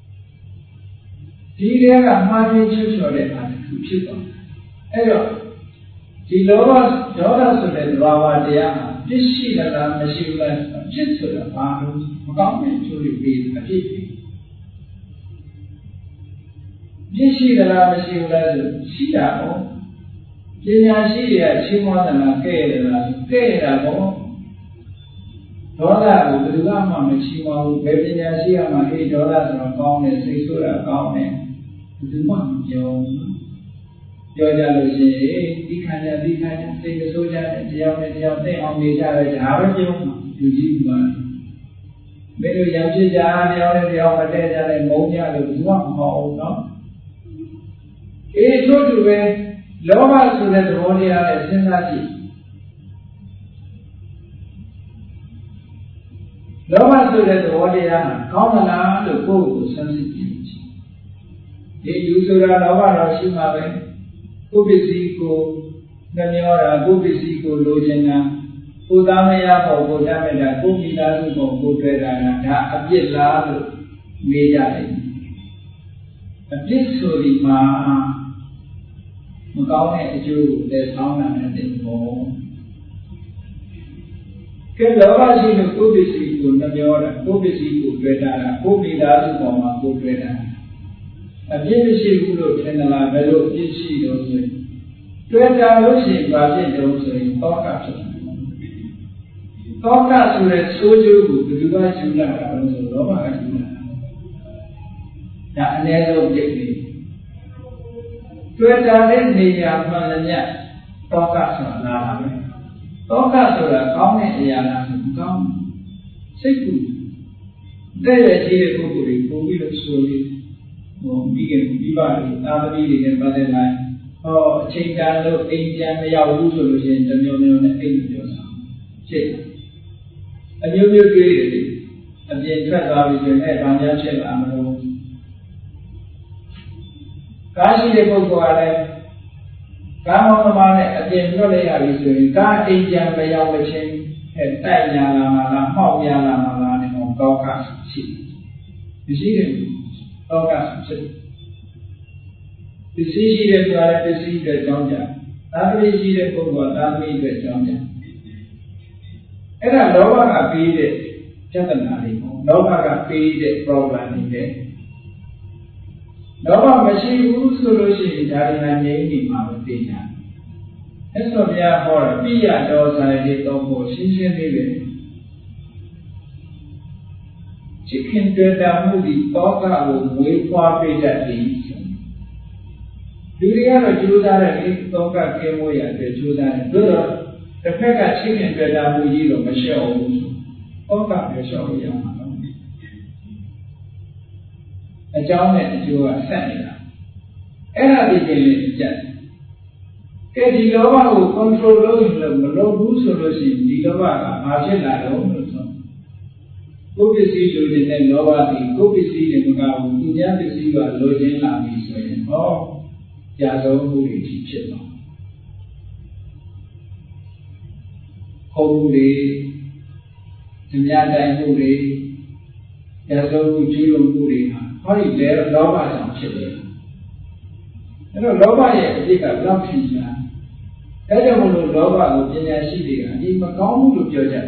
ဒီထဲကမှားခြင်းချွတ်ချော်တဲ့အားတစ်ခုဖြစ်သွားတယ်အဲ့တော့ဒီလောဘဒေါသဆိုတဲ့ဘာဝတရားဟာပြစ်ရှိတာမရှိဘူးလားဖြစ်ဆိုတာဘာလို့မကောင်းတဲ့ကျိုးတွေပြီးအဖြစ်ပြီးပြစ်ရှိတာမရှိဘူးလားဆိုရှိတာပေါ့ပညာရှိတွေကရှင်းမသလားကဲ့ရလားကဲ့ရတာပေါ့ဒေါသကိုဘယ်သူမှမချီးမွမ်းဘူးဘယ်ပညာရှိကမှအေးဒေါသဆိုတော့ကောင်းတယ်စိတ်ဆိုးတာကောင်းတယ်ဘယ်သူမှမပြောဘူးပြောကြလို့ရှိရင်ဒီခန္ဓာစိတ်မဆိုးကြတဲ့တရားနဲ့တရားသိအောင်နေကြတယ်ဒါပဲပြောမှာလူကြီးကမင်းတို့ရံဖြစ်ကြတရားနဲ့တရားမတည့်ကြတဲ့မုန်းကြလို့ဘူးမှမဟုတ်ဘူးနော်အေးတို့တူပဲလောဘဆိုတဲ့သဘောတရားနဲ့စဉ်းစားကြည့်လောဘဆိုတဲ့သဘောတရားကကောင်းမလားလို့ကိုယ့်ကိုယ်ဆန်းစစ်ကြည့်ဒီယူဆိုတာလောဘတော့ရှိမှာပဲကိုယ်ပစ္စည်းကိုနှမျောတာကိုယ်ပစ္စည်းကိုလိုချင်တာကိုယ်သားမရဖို့ကိုယ်တတ်မဲ့တာကိုယ်မိသားစုကိုကိုယ်တွေ့တာဒါအပြစ်လားလို့မေးကြတယ်အပြစ်ဆိုဒီမှာမကောင်းတဲ့အကျိုးကိုလည်းဆောင်းတာနဲ့တင်ပေါ်ကဲလောဘရှိလို့ကိုယ်ပစ္စည်းကိုနှမျောတာကိုယ်ပစ္စည်းကိုတွေ့တာကိုယ်မိသားစုပေါ်မှာကိုယ်တွေ့တာအပြစ်မရှိဘူးလို့ထင်သလားဘယ်လိုအပြစ်ရှိတော့ဆိုရင်တွေ့ကြလို့ရှိရင်ဘာဖြစ်တော့ဆိုရင်တောကဖြစ်တယ်တောကဆိုတဲ့ဆိုးကျိုးကိုဘယ်သူကယူလာတာလဲဆိုလောဘကယူလာတာဒါအနည်းဆုံးပြစ်နေတွေ့ကြတဲ့နေရာမှန်လည်းတောကဆိုတာလာတာပဲတောကဆိုတာကောင်းတဲ့အရာလားဆိုကောင်းစိတ်ကူတဲ့ရရှိတဲ့ပုဂ္ဂိုလ်တွေပုံပြီးတော့ဆိုပြီးမိခင်မိဘတွေသာသမီတွေနဲ့ပတ်သက်လာအချိန်တန်လို့အိမ်ပြန်မရောက်ဘူးဆိုလို့ရှိရင်တမျိုးမျိုးနဲ့အိမ်ပြောဆောင်ဖြစ်အမျိုးမျိုးတွေးတယ်အပြင်ထွက်သွားပြီဆိုရင်ဘာများဖြစ်လာမလို့ကားရှိတဲ့ပုဂ္ဂိုလ်ကလည်းကားမောင်းသမားနဲ့အပြင်ထွက်လိုက်ရပြီဆိုရင်ကားအိမ်ပြန်မရောက်မချင်းတိုက်ညာလာမှာလားမှောက်ညာလာမှာလားနဲ့တော့ကရှိမရှိတယ်တော့ကဖြစ်ပစ္စည်းရှိတဲ့ဆိုတာပစ္စည်းတွေကြောင်းကြသာသမီရှိတဲ့ပုဂ္ဂိုလ်ကသာသမီတွေကြောင်းကြအဲ့ဒါလောဘကပေးတဲ့ပြဿနာတွေပေါ့လောဘကပေးတဲ့ problem တွေပဲလောဘမရှိဘူးဆိုလို့ရှိရင်ဒါတွေငြိမ်းနေမှာပဲသိကြအဲ့ဆိုဘုရားဟောတာပိယတော်ဆိုင်တွေတော့ဖို့ရှင်းရှင်းလေးပဲချစ်ခင်တွေ့တာမှုဒီတောကကိုမွေးဖွားပေးတတ်သည်လူတွေကတော့ကြိုးစားတဲ့ဒီတောကကင်းမွေးရတဲ့ကြိုးစားတယ်တို့တော့တစ်ဖက်ကချစ်ခင်တွေ့တာမှုကြီးတော့မလျှော့ဘူးတောကပဲလျှော့ရမှာတော့အကြောင်းနဲ့အကျိုးကဆက်နေတာအဲ့ဒါဒီပြင်လေးကြက်ကဲဒီလောဘကို control လုပ်ရင်လည်းမလုပ်ဘူးဆိုလို့ရှိရင်ဒီလောဘကဘာဖြစ်လာတော့လို့ဆိုကိုယ်ပစ္စည်းလိုချင်တဲ့လောဘပြီးကိုယ်ပစ္စည်းတွေမကဘူးသူများပစ္စည်းကလိုချင်လာပြီဆိုရင်ဟောကြာဆုံးမှုတွေဖြစ်သွားခုံမှုတွေသူများတိုင်းမှုတွေကြာဆုံးမှုကျူးလွန်မှုတွေဟာဟောဒီလေလောဘကြောင့်ဖြစ်တယ်အဲ့တော့လောဘရဲ့အဖြစ်ကဘယ်လောက်ဖြစ်ကြလဲဒါကြောင့်မလို့လောဘကိုပညာရှိတွေကဒီမကောင်းမှုလို့ပြောကြတယ်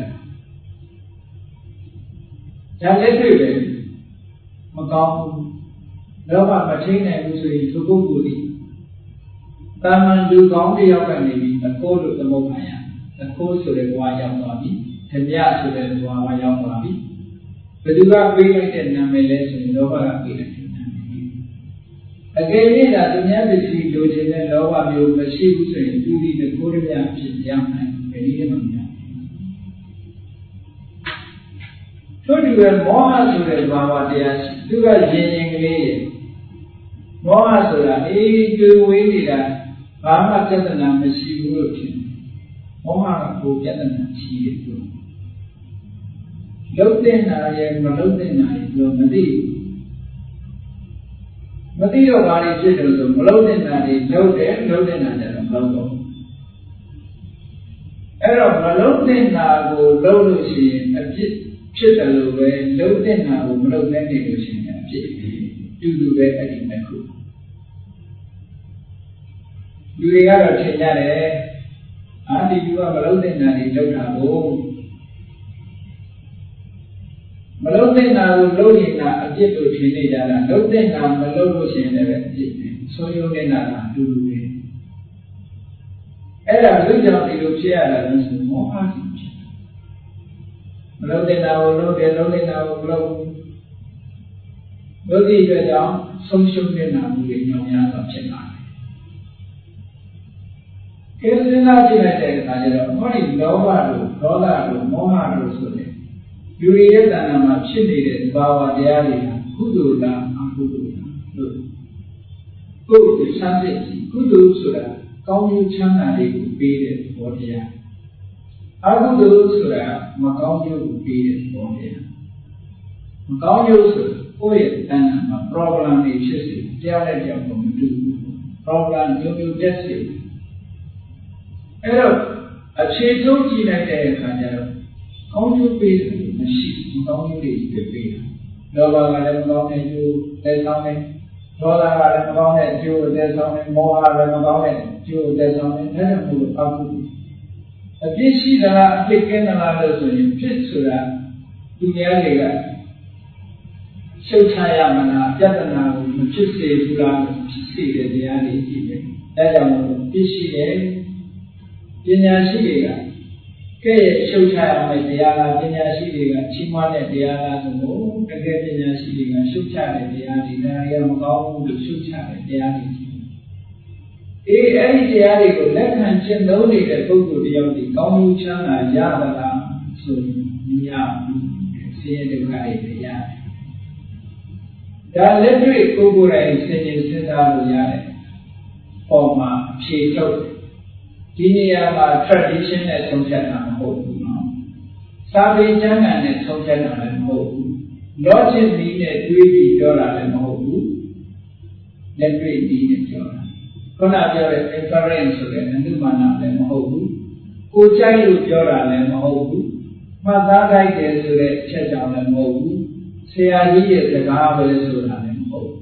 ဒါလည်းတွေ့တယ်မကောင်းဘူးလောဘမထိနိုင်ဘူးဆိုရင်သူပုဂ္ဂိုလ်ဒီတာမန်လူကောင်းတယောက်ကနေပြီးအခိုးလို့သမုတ်ခံရအခိုးဆိုတဲ့ဘဝရောက်သွားပြီဒမြဆိုတဲ့ဘဝမှာရောက်သွားပြီဘယ်သူကပေးလိုက်တဲ့နာမည်လဲဆိုရင်လောဘကပေးလိုက်တဲ့နာမည်အကယ်၍သာသူများပစ္စည်းလိုချင်တဲ့လောဘမျိုးမရှိဘူးဆိုရင်သူဒီတကိုးရမြဖြစ်ရောက်နိုင်ဘယ်နည်းမှမရထို့တူပဲမောဟဆိုတဲ့ဘာဝတရားရှိသူကရင်ရင်ကလေးရဲ့မောဟဆိုတာတွေ့ဝေးနေတာဘာမှပြဿနာမရှိဘူးလို့ထင်မောဟကကိုပြဿနာရှိတယ်သူလုံးတဲ့နာရဲ့မလုံးတဲ့နာရဲ့သူမသိတော့ဘာတွေဖြစ်တယ်ဆိုမလုံးတဲ့နာတွေလုံးတဲ့နာကြတော့မလုံးတော့အဲ့တော့မလုံးတဲ့နာကိုလုံးလို့ရှိရင်အပြစ်ဖြစ်တယ်လို့ပဲလုံးတဲ့နာကိုမလုံးတဲ့နေလို့ရှိရင်အပြစ်တူတူပဲအဲ့ဒီနှစ်ခုလူတွေကတော့ထင်ကြတယ်ဒီလူကမလုံးတဲ့နာတွေလုံးတာကိုမလုံးတဲ့နာကိုလုံးနေတာအပြစ်လို့ထင်နေကြတာလုံးတဲ့နာမလုံးလို့ရှိရင်လည်းအပြစ်ပဲဆိုးရုံးနေတာကအတူတူပဲအဲ့ဒါဘယ်ကြောင့်ဒီလိုဖြစ်ရတာလဲဆိုမောဟကြီးဖြစ်မလုံးတဲ့နာကိုလုံးတယ်လုံးတဲ့နာကိုမလုံးဘုဒ္ဓရဲ့အတွက်ကြောင့်ဆုံးရှုံးနေတာမျိုးတွေညောင်ရတာဖြစ်လာတယ်စဉ်းစားကြည့်လိုက်တဲ့အခါကျတော့ဟောဒီလောဘတို့ဒေါသတို့မောဟတို့ဆိုတဲ့လူတွေရဲ့တဏ္ဍာမှာဖြစ်နေတဲ့သဘာဝတရားတွေကုသိုလ်လားအကုသိုလ်လားလို့ကိုယ်ကိုစမ်းစစ်ကြည့်ကုသိုလ်ဆိုတာကောင်းကျိုးချမ်းသာတွေကိုပေးတဲ့သဘောတရားအကုသိုလ်ဆိုတာမကောင်းကျိုးကိုပေးတဲ့သဘောတရားမကောင်းကျိုးဆိုကိုယ့်ရဲ့တဏ္ဍာမှာ problem တွေဖြစ်စေတရားနဲ့တရားကိုမတူဘူး problem မျိုးတက်စေအဲ့တော့အခြေဆုံးကြည့်လိုက်တဲ့အခါကျတော့ကောင်းကျိုးပေးတယ်မရှိမကောင်းကျိုးတွေပေးတာလောဘကလည်းမကောင်းတဲ့ကျိုးသက်ဆောင်တယ်ဒေါသကလည်းမကောင်းတဲ့ကျိုးသက်ဆောင်တယ်မောဟလည်းမကောင်းတဲ့ကျိုးသက်ဆောင်တယ်အဲ့ဒါမျိုးအကုသိုလ်အပြစ်ရှိသလားအပြစ်ကင်းသလားလို့ဆိုရင်ဖြစ်ဆိုတာသူများတွေကရှုတ်ချရမလားပြဿနာကိုမဖြစ်စေဘူးလားဖြစ်စေတဲ့တရားတွေကြည့်တယ်အဲကြောင့်ပြစ်ရှိတယ်ပညာရှိတွေကကဲ့ရဲ့ရှုတ်ချရမယ့်တရားလားပညာရှိတွေကချီးမွမ်းတဲ့တရားလားဆိုတော့တကယ်ပညာရှိတွေကရှုတ်ချတဲ့တရားတွေဒါတွေကမကောင်းဘူးလို့ရှုတ်ချတဲ့တရားတွေအဲ့ဒီတရားတွေကိုလက်ခံကျင့်သုံးနေတဲ့ပုဂ္ဂိုလ်တယောက်ဒီကောင်းကျိုးချမ်းသာရပါလားဆိုရင်မရဘူးဆင်းရဲဒုက္ခတွေရတယ်ဒါလက်တွေ့ကိုယ်ကိုယ်တိုင်စဉ်းကျင်စဉ်းစားလို့ရတယ်ပေါ်မှာဖြေထုတ်ဒီနေရာမှာ tradition နဲ့ဆုံးဖြတ်တာမဟုတ်ဘူးနော်စာပေကျမ်းဂန်နဲ့ဆုံးဖြတ်တာလည်းမဟုတ်ဘူး logic နည်းနဲ့တွေးပြီးပြောတာလည်းမဟုတ်ဘူးလက်တွေ့နည်းနဲ့ပြောတာခုနပြောတဲ့ inference ဆိုတဲ့အနုမာနလည်းမဟုတ်ဘူးကိုကြိုက်လို့ပြောတာလည်းမဟုတ်ဘူးမှတ်သားလိုက်တယ်ဆိုတဲ့အချက်ကြောင့်လည်းမဟုတ်ဘူးဆရာကြီးရဲ့စကားပဲဆိုတာလည်းမဟုတ်ဘူး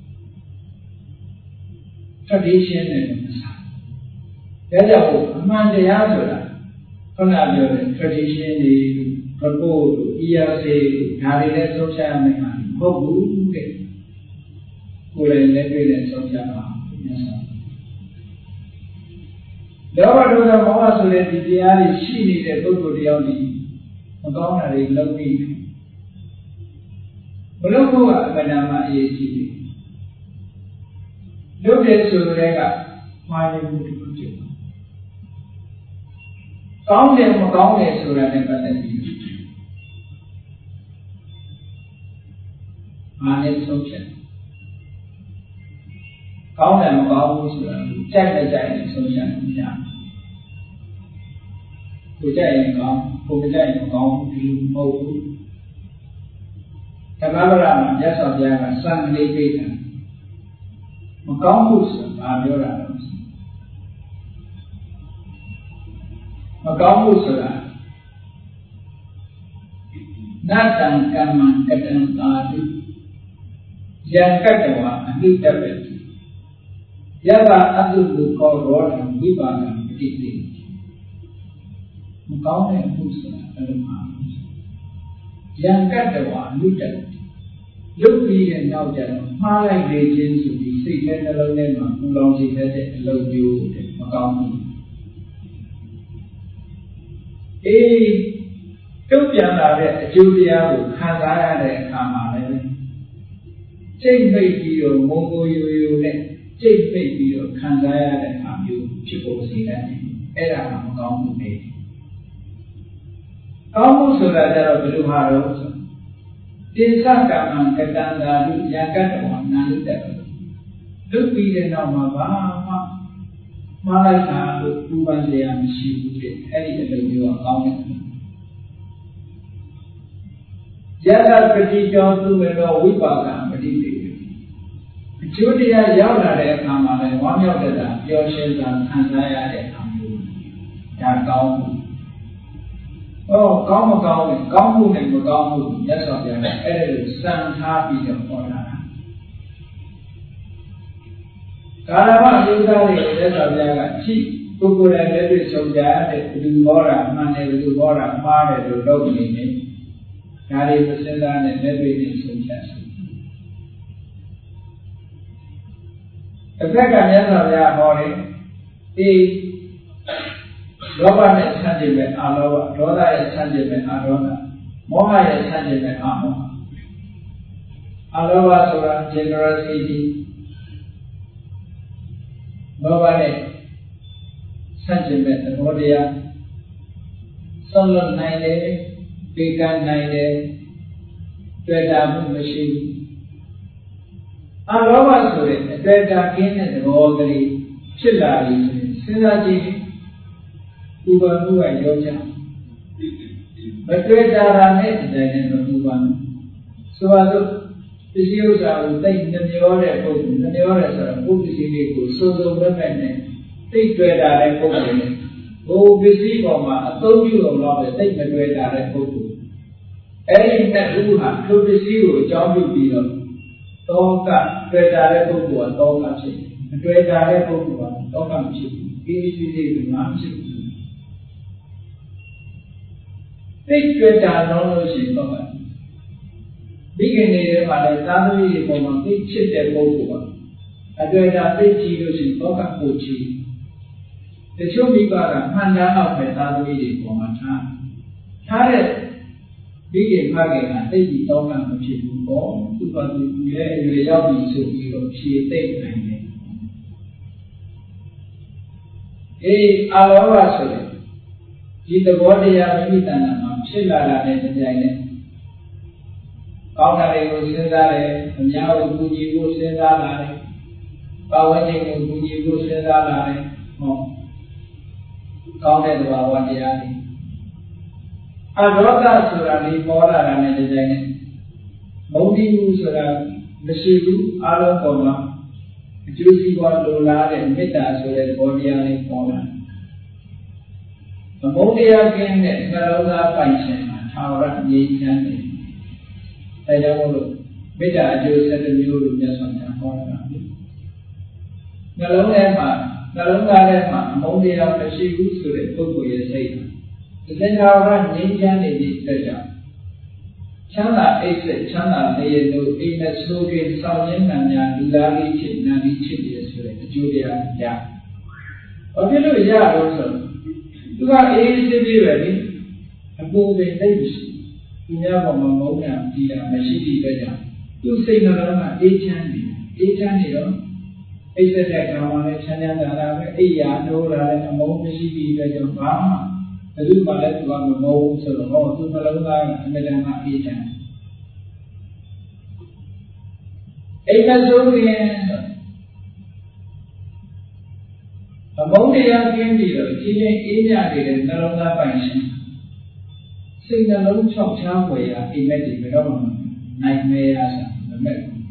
tradition နဲ့မဆိုင်ဒါကြောင့်အမှန်တရားဆိုတာခုနပြောတဲ့ tradition တွေ propose တို့ ERC ဒါတွေလည်းဆုံးဖြတ်ရမယ်ဟာမဟုတ်ဘူးတဲ့ကိုယ်လည်းလက်တွေ့နဲ့ဆုံးဖြတ်ပါမြတ်စွာလောဘဒေါသမောဟဆိုတဲ့ဒီတရားတွေရှိနေတဲ့ပုဂ္ဂိုလ်တယောက်ဒီမကောင်းတာတွေလုပ်နေတယ်ဘလို့ကအမှန်တမ်းအရေးကြီးတယ်လုပ်တယ်ဆိုတဲ့ကမှားနေမှုတစ်ခုဖြစ်တယ်ကောင်းတယ်မကောင်းတယ်ဆိုတာနဲ့ပတ်သက်ပြီးအားနဲ့ဆုံးဖြတ်ကောင်းတယ်မကောင်းဘူးဆိုတာကိုကြိုက်တဲ့ကြိုက်နဲ့ဆုံးဖြတ်နေကြကိုကြိုက်ရင်ကောင်းကိုမကြိုက်ရင်မကောင်းဘူးဒီလိုမဟုတ်ဘူးဓမ္မပဒမှာမြတ်စွာဘုရားကစံလေးပေးတယ်မကောင်းဘူးဆိုတာပြောတာတော့မကောင်းဘူးဆိုတာနတ္တံကမ္မံကတံသာတုယံကတ္တဝအနိတ္တပတိယတအတုလူကောရောဓံဝိပါကံပတိတိမကောင်းတဲ့အမှုဆိုတာဘယ်လိုမှယံကတ္တဝအနိတ္တလုတ်ပြီးတဲ့နောက်ကျတော့မှားလိုက်လေခြင်းဆိုပြီးစိတ်ထဲနှလုံးထဲမှာပူလောင်စေတဲ့အလုပ်မျိုးတဲ့မကောင်းဘူးတုံ့ပြန်လာတဲ့အကျိုးတရားကိုခံစားရတဲ့အခါမှာလည်းကျိတ်မိတ်ပြီးတော့ငုံငုံယိုယိုနဲ့ကျိတ်မိတ်ပြီးတော့ခံစားရတဲ့အခါမျိုးဖြစ်ပေါ်စေတတ်တယ်အဲ့ဒါကမကောင်းဘူးလေကောင်းမှုဆိုတာကြတော့ဘယ်လိုဟာတော့တိသကမံကတန္တာလူယကတ္တဝနာလိတ္တလုပြီးတဲ့နောက်မှာဘာမှမှားလိုက်တာလို့ပူပန်စရာမရှိဘူးတဲ့အဲ့ဒီအလုပ်မျိုးကကောင်းတယ်ယတပတိကျော်သူမဲ့တော့ဝိပါကပတိပေအကျိုးတရားရောက်လာတဲ့အခါမှာလည်းဝမ်းမြောက်တဲ့တာပျော်ရွှင်စွာခံစားရတဲ့အခါမျိုးဒါကောင်းမှုကောင်းမကောင်းလဲကောင်းမှုနဲ့မကောင်းမှုမြတ်စွာဘုရားကအဲ့ဒါကိုစံထားပြီးတော့ဟောတာကာလမအယုဒ္ဓတွေမြတ်စွာဘုရားကရှိပုဂ္ဂိုလ်ရဲ့လက်တွေ့ဆုံးကြတဲ့ဘယ်သူဟောတာမှန်တယ်ဘယ်သူဟောတာမှားတယ်လို့လုပ်နေတယ်ဒါတွေမစဉ်းစားနဲ့လက်တွေ့နဲ့ဆုံးဖြတ်စီတစ်ဖက်ကမြတ်စွာဘုရားဟောတယ်ဒီလောဘနဲ့ဆန့်ကျင်မဲ့အာလောဘဒေါသရဲ့ဆန့်ကျင်မဲ့အာဒေါသမောဟရဲ့ဆန့်ကျင်မဲ့အာမောဟအာလောဘဆိုတာ generosity လောဘနဲ့ဆန့်ကျင်မဲ့သဘောတရားဆုံးလွတ်နိုင်တယ်ပေကနိုင်တယ်တွေ့တာမှုမရှိဘူးအာလောဘဆိုတဲ့အတွေ့အကြုံကင်းတဲ့သဘောကလေးဖြစ်လာပြီဆိုရင်စဉ်းစားကြည့်ပူပန်မှုကရောကြမတွေ့တာနဲ့အတိုင်းနဲ့မပူပန်ဆိုပါစို့ပစ္စည်းဥစ္စာကိုသိနှမျောတဲ့ပုဂ္ဂိုလ်နှမျောတဲ့ဆိုတော့ပုဂ္ဂိုလ်စီလေးကိုစိုးစိုးမဲ့မဲ့နဲ့သိတွေ့တာတဲ့ပုဂ္ဂိုလ်နဲ့ဘိုးပစ္စည်းပေါ်မှာအသုံးပြုလို့တော့သိမတွေ့တာတဲ့ပုဂ္ဂိုလ်အဲ့ဒီနှစ်ခုဟာသူပစ္စည်းကိုအကြောင်းပြုပြီးတော့တောကတွေ့တာတဲ့ပုဂ္ဂိုလ်ကတောကဖြစ်မတွေ့တာတဲ့ပုဂ္ဂိုလ်ကတောကမဖြစ်ဘူးဒီဒီကမှဖြစ်ဘူးသိတွေ့တာတော့လို့ရှိရင်တော့မိခင်နေတဲ့မှာလည်းသာသမီတွေပေါ်မှာသိချစ်တဲ့ပုဂ္ဂိုလ်ကအတွေ့အကြုံသိကြည့်လို့ရှိရင်တောကပို့ချီတချို့မိဘကမှန်တမ်းတော့ပဲသာသမီတွေပေါ်မှာထားတဲ့မိခင်ဖခင်ကသိပြီးတောကမဖြစ်ဘူးပေါ့သူကသူရဲ့အရွယ်ရောက်ပြီဆိုပြီးတော့ဖြေသိမ့်နိုင်တယ်အာလောဘဆိုရင်ဒီသဘောတရားမိမိတဏ္ဍာမှာဖြစ်လာတဲ့ကြိုင်နဲ့ကောင်းတာတွေကိုစဉ်းစားတယ်အများကိုကူညီဖို့စဉ်းစားလာတယ်ပါဝါခြင်းကိုကူညီဖို့စဉ်းစားလာတယ်ဟောကောင်းတဲ့သဘာဝတရားတွေအရောဂဆိုတာလေးပေါ်လာတာနဲ့ကြိုင်နဲ့မုန်းတိမှုဆိုတာမရှိဘူးအလုံးပေါ်မှာအကျိုးစီးပွားလိုလားတဲ့မေတ္တာဆိုတဲ့သဘောတရားလေးပေါ်လာမုန်းတရားကင်းတဲ့နှလုံးသားပိုင်ရှင်မှာသာဝရငြိမ်းချမ်းတယ်အဲကြောင့်မို့လို့မေတ္တာအကျိုး7မျိုးလို့မြတ်စွာဘုရားဟောတာနှလုံးသားထဲမှာမုန်းတရားမရှိဘူးဆိုတဲ့ပုဂ္ဂိုလ်ရဲ့စိတ်ဒီသာဝရငြိမ်းချမ်းနေတဲ့အတွက်ကြောင့်ချမ်းသာအိပ်စက်ချမ်းသာနေရလို့အိမ်နဲ့ဆိုးကင်းဆောင်ရင်းမှန်များလူသားလေးဖြစ်နာလေးဖြစ်နေဆိုတဲ့အကျိုးတရားရ။ဘာဖြစ်လို့ရတော့ဆိုသူကအေးစစ်ပြီးပဲလေအပူပင်သိမရှိသူများပေါ်မှာမုန်းတာဒီတာမရှိသည့်အတွက်ကြောင့်သူစိတ်နှလုံးကအေးချမ်းနေတော့အိပ်စက်တဲ့ကောင်မှလည်းချမ်းသာတာပဲအိယာတိုးလာတဲ့အမုန်းမရှိသည့်အတွက်ကြောင့်ဘာမှဘယ်သူမှလည်းသူကမမုန်းဆိုတော့သူနှလုံးသားကအမြဲတမ်းအေးချမ်းအိမ်မဆိုးရင်အမုန်းတရားကင်းပြီးတော့ကြီးရင်အေးမြနေတဲ့နှလုံးသားပိုင်ရှင်စိတ်နှလုံးချောက်ချားွယ်ရာအိမ်မက်တွေဘယ်တော့မှနိုင်မဲရစားမမဲ့ဘူး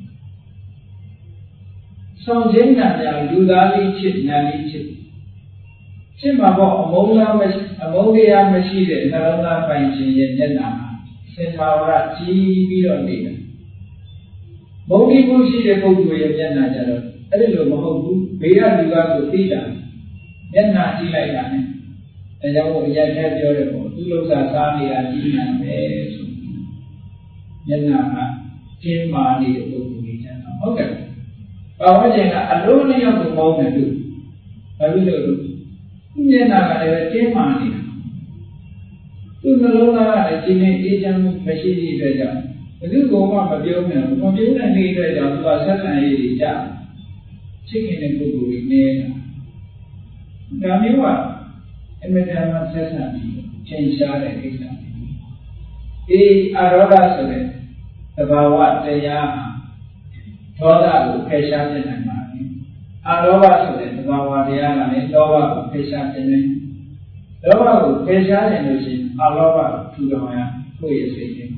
ဆောင်ခြင်းနာများလူသားလေးချစ်နာလေးချစ်မှာပေါ့အမုန်းတရားမရှိတဲ့နှလုံးသားပိုင်ရှင်ရဲ့မျက်နှာမှာစင်ပါဝရကြီးပြီးတော့နေတာမုန်းတိမှုရှိတဲ့ပုဂ္ဂိုလ်ရဲ့မျက်နှာကြတော့အဲ့ဒီလိုမဟုတ်ဘူးဘေးကလူကဆိုသိတာမျက်နှာကြည့်လိုက်တာနဲ့ဒါကြောင့်အရက်ထဲပြောတယ်ပေါ့သူ့လုံးစားစားနေတာကြည့်နိုင်ပဲဆိုမျက်နှာကကျင်းမာနေတဲ့ပုဂ္ဂိုလ်ကြီးကျတော့ဟုတ်တယ်ဘာဝကျင်ကအလုံးလျောက်ကိုမုန်းတယ်သူဘာလို့လဲသူမျက်နှာကလည်းကျင်းမာနေတာသူ့နှလုံးသားအချင်းချင်းအေးချမ်းမှုမရှိသည့်အတွက်ကြောင့်ဘယ်သူကမှမပြောနိုင်ဘူးမပြောနိုင်တဲ့အတွက်ကြောင့်သူကဆက်ဆံရေးတွေကြာချစ်ခင်တဲ့ပုဂ္ဂိုလ်တွေနေတာဒါမျိုးကအမြဲတမ်းဆက်ဆံပြီးချိန်ရှားတဲ့ကိစ္စအေးအရောဂဆိုတဲ့သဘာဝတရားဒေါသကိုဖယ်ရှားပြနိုင်ပါပြီအရောဂဆိုတဲ့သဘာဝတရားကလည်းဒေါသကိုဖယ်ရှားပြနိုင်ဒေါသကိုဖယ်ရှားနိုင်လို့ရှိရင်အရောဂထူထောင်ရကိုယ့်ရဲ့စိတ်နဲ့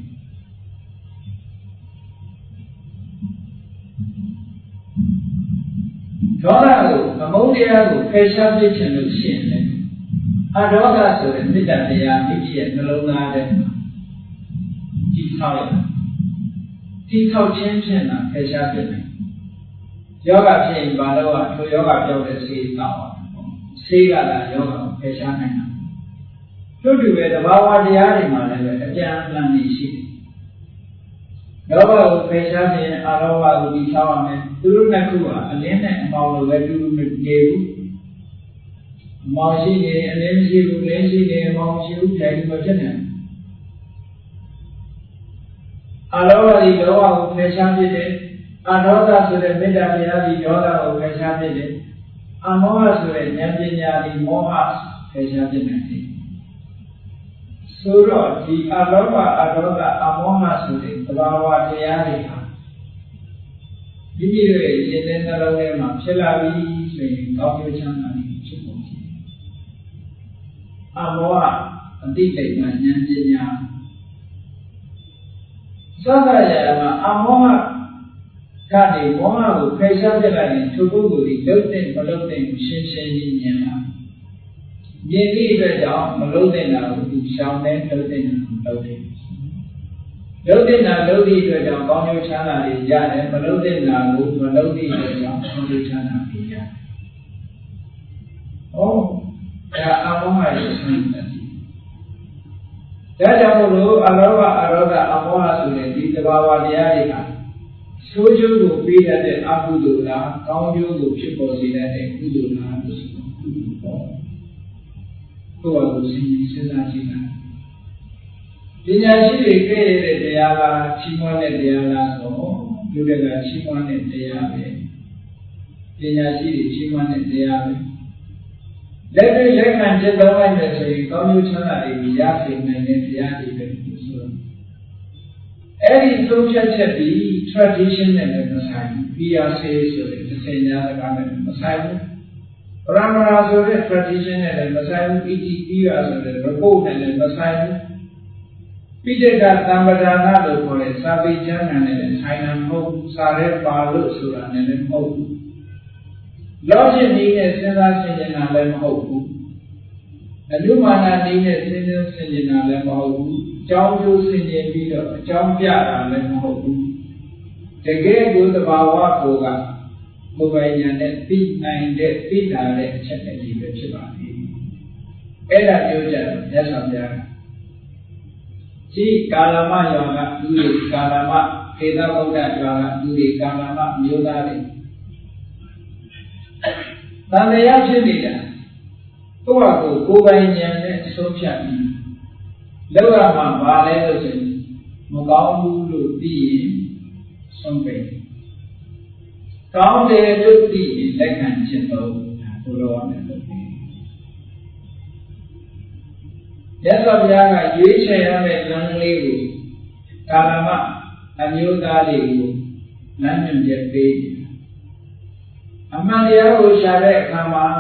ဒေါသကိုအမုန်းတရားကိုဖယ်ရှားပြခြင်းလို့ရှိရင်လည်းအဒေါသဆိုတဲ့မေတ္တာတရားမိမိရဲ့နှလုံးသားထဲဒီဆောက်ရဒီဆောက်ခြင်းဖြင့်သာဖယ်ရှားပြနိုင်ယောဂဖြစ်ရင်ဘာလို့ကထိုယောဂပြောက်တဲ့ဆေးတောက်ဆေးကလည်းယောဂကိုဖယ်ရှားနိုင်တာတို့တူပဲတဘာဝတရားတွေမှာလည်းအပြန်အလှန်နေရှိတယ်ယောဂကိုဖယ်ရှားခြင်းအရောဂကိုဒီဆောက်ရမယ်သူတို့နှစ်ခုကအလင်းနဲ့အမောင်လိုပဲတူတူမနေဘူးအမောင်ရှိနေအလင်းရှိဘူးလင်းရှိနေအမောင်ရှိဘူးပြန်မဖြစ်နိုင်အရောဂဒီဒေါသကိုဖယ်ရှားဖြစ်တယ်အဒေါသဆိုတဲ့မေတ္တာတရားဒီဒေါသကိုဖယ်ရှားဖြစ်တယ်အမောဟဆိုတဲ့ဉာဏ်ပညာဒီမောဟဖယ်ရှားဖြစ်နိုင်တယ်ဆိုတော့ဒီအလောဘအဒေါသအမောဟဆိုတဲ့သဘာဝတရားတွေဟာဒီလိုရဲ့ဉာဏ်နဲ့နှလုံးထဲမှာဖြစ်လာပြီဆိုရင်ကောင်းကျိုးချမ်းသာတွေဖြစ်ပေါ်တယ်အမောဟအတိတ်ကဉာဏ်ပညာသောတာရမှာအမောဟကနေမောဟကိုဖယ်ရှားပြလိုက်ရင်သူပုဂ္ဂိုလ်ဒီလုံးတဲ့မလုံးတဲ့ရှင်းရှင်းကြီးမြင်လာမြင်သည့်အတွက်ကြောင့်မလုံးတဲ့တာကိုသူရှောင်တဲ့လုံးတဲ့တာကိုလုံးတယ်လုံးတဲ့တာလုံးသည့်အတွက်ကြောင့်ကောင်းကျိုးချမ်းသာတွေရတယ်မလုံးတဲ့တာကိုမလုံးသည့်အတွက်ကြောင့်ကောင်းကျိုးချမ်းသာတွေရတယ်။ဒါအမောဟရဲ့ဆင်းရဲဒါကြောင့်မို့လို့အလောဘအရောဂအမောဟဆိုတဲ့ဒီသဘာဝတရားတွေကဆိုးကျိုးကိုပေးတဲ့အကုသိုလ်လားကောင်းကျိုးကိုဖြစ်ပေါ်စေတဲ့ကုသိုလ်လားလို့ဆိုတော့ကိုယ့်ဘာလို့စဉ်းစားကြည့်တာပညာရှိတွေခဲ့ရတဲ့တရားလားချီးမွမ်းတဲ့တရားလားဆိုလူတွေကချီးမွမ်းတဲ့တရားပဲပညာရှိတွေချီးမွမ်းတဲ့တရားပဲလက်တွေ့လက်ခံကျင့်သုံးလိုက်မယ်ဆိုရင်ကောင်းကျိုးချမ်းသာတွေရစေနိုင်တဲ့တရားတွေပဲလို့ဆိုတော့အဲ့ဒီသုံးဖြတ်ချက်ပြီး tradition နဲ့လည်းမဆိုင်ဘူး PRC ဆိုတဲ့သင်ကြားစကားနဲ့မဆိုင်ဘူးပရမရာဆိုတဲ့ tradition နဲ့လည်းမဆိုင်ဘူး ETPR ဆိုတဲ့ report နဲ့လည်းမဆိုင်ဘူးပိဋကသံပဒါနလို့ခေါ်တဲ့စာပေကျမ်းဂန်နဲ့လည်းဆိုင်တာမဟုတ်ဘူးစာရဲပါလို့ဆိုတာနဲ့လည်းမဟုတ်ဘူးlogic နည်းနဲ့စဉ်းစားဆင်ခြင်တာလည်းမဟုတ်ဘူးအနုမာနနည်းနဲ့စဉ်းစားဆင်ခြင်တာလည်းမဟုတ်ဘူးအကြောင်းကျိုးဆင်ခြင်ပြီးတော့အကြောင်းပြတာလည်းမဟုတ်ဘူးတကယ်ကိုသဘာဝကိုကကိုယ်ပိုင်ဉာဏ်နဲ့သိနိုင်တဲ့သိတာတဲ့အချက်အကြီးပဲဖြစ်ပါလိမ့်အဲ့ဒါပြောကြတော့မြတ်စွာဘုရားရှိကာလမယောကသူတွေကာလမခေတဗုဒ္ဓယောကသူတွေကာလမမျိုးသားတွေတန်တရားဖြစ်နေတာကိုယ့်ဟာကိုယ်ပိုင်ဉာဏ်နဲ့ဆုံးဖြတ်ပြီးလောက်ရမှာပါလဲလို့ဆိုရင်မကောင်းဘူးလို့သိရင်ဆုံးပေကောင်းတယ်လို့သိရင်လက်ခံခြင်းတော့ဘုရားနဲ့လုပ်တယ်ရသော်ဘုရားကရွေးချယ်ရမယ့်လမ်းလေးကိုကာလမအမျိုးသားတွေကိုလမ်းညွှန်ချက်ပေးအမှန်တရားကိုရှာတဲ့အခါမှာ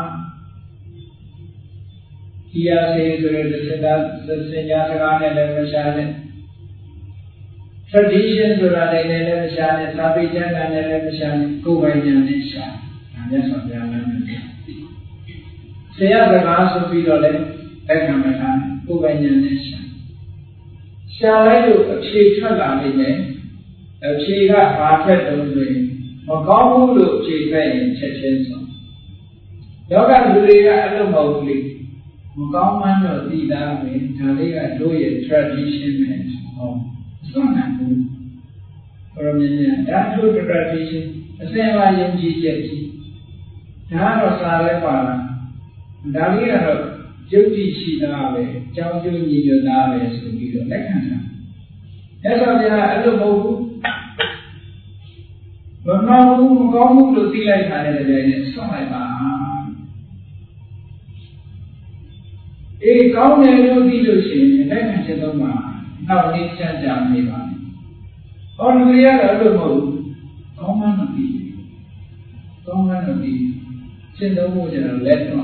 တရားစေဆိုတဲ့စကားစကားနဲ့လည်းမရှာနဲ့ tradition ဆိုတာလည်းမရှာနဲ့စာပေကျမ်းဂန်နဲ့လည်းမရှာနဲ့ကိုယ်ပိုင်ဉာဏ်နဲ့ရှာဒါနဲ့ဆိုပြလာတယ်ဆရာစကားဆိုပြီးတော့လည်းလက်ခံမထားကိုယ်ပိုင်ဉာဏ်နဲ့ရှာလိုက်လို့အဖြေထွက်လာနေတယ်အဖြေကဘာထွက်တော့ဆိုရင်မကောင်းဘူးလို့ဖြေခဲ့ရင်ချက်ချင်းဆုံးယောဂလူတွေကအဲ့လိုမဟုတ်ဘူးလေမကောင်းမှန်းတော့သိတာပဲဒါလေးကတို့ရဲ့ tradition နဲ့ဟောစွမ်းနိုင်ဘူးဘုရားမြတ်ဒါတို့ tradition အစင်လာယုံကြည်ချက်ကြီးဒါတော့စာလဲပါလားဒါလေးကတော့ယုတ်တိရှိတာပဲကြောင်းကျိုးညီညွတ်တာပဲဆိုပြီးတော့လက်ခံတာမြတ်စွာဘုရားအဲ့လိုမဟုတ်ဘူးမမှန်ဘူးမကောင်းဘူးလို့သိလိုက်တာနဲ့တည်းနဲ့ဆွန့်လိုက်ပါအေးကောင်းတယ်လို့သိလို့ရှိရင်လက်ခံချက်တော့မှနောက်နေ့ချမ်းသာနေပါမယ်။အော်လူတွေကတော့လို့မဟုတ်ဘူးကောင်းမှန်းမသိဘူးကောင်းမှန်းမသိရှင်းတော့ကျတော့လက်တော့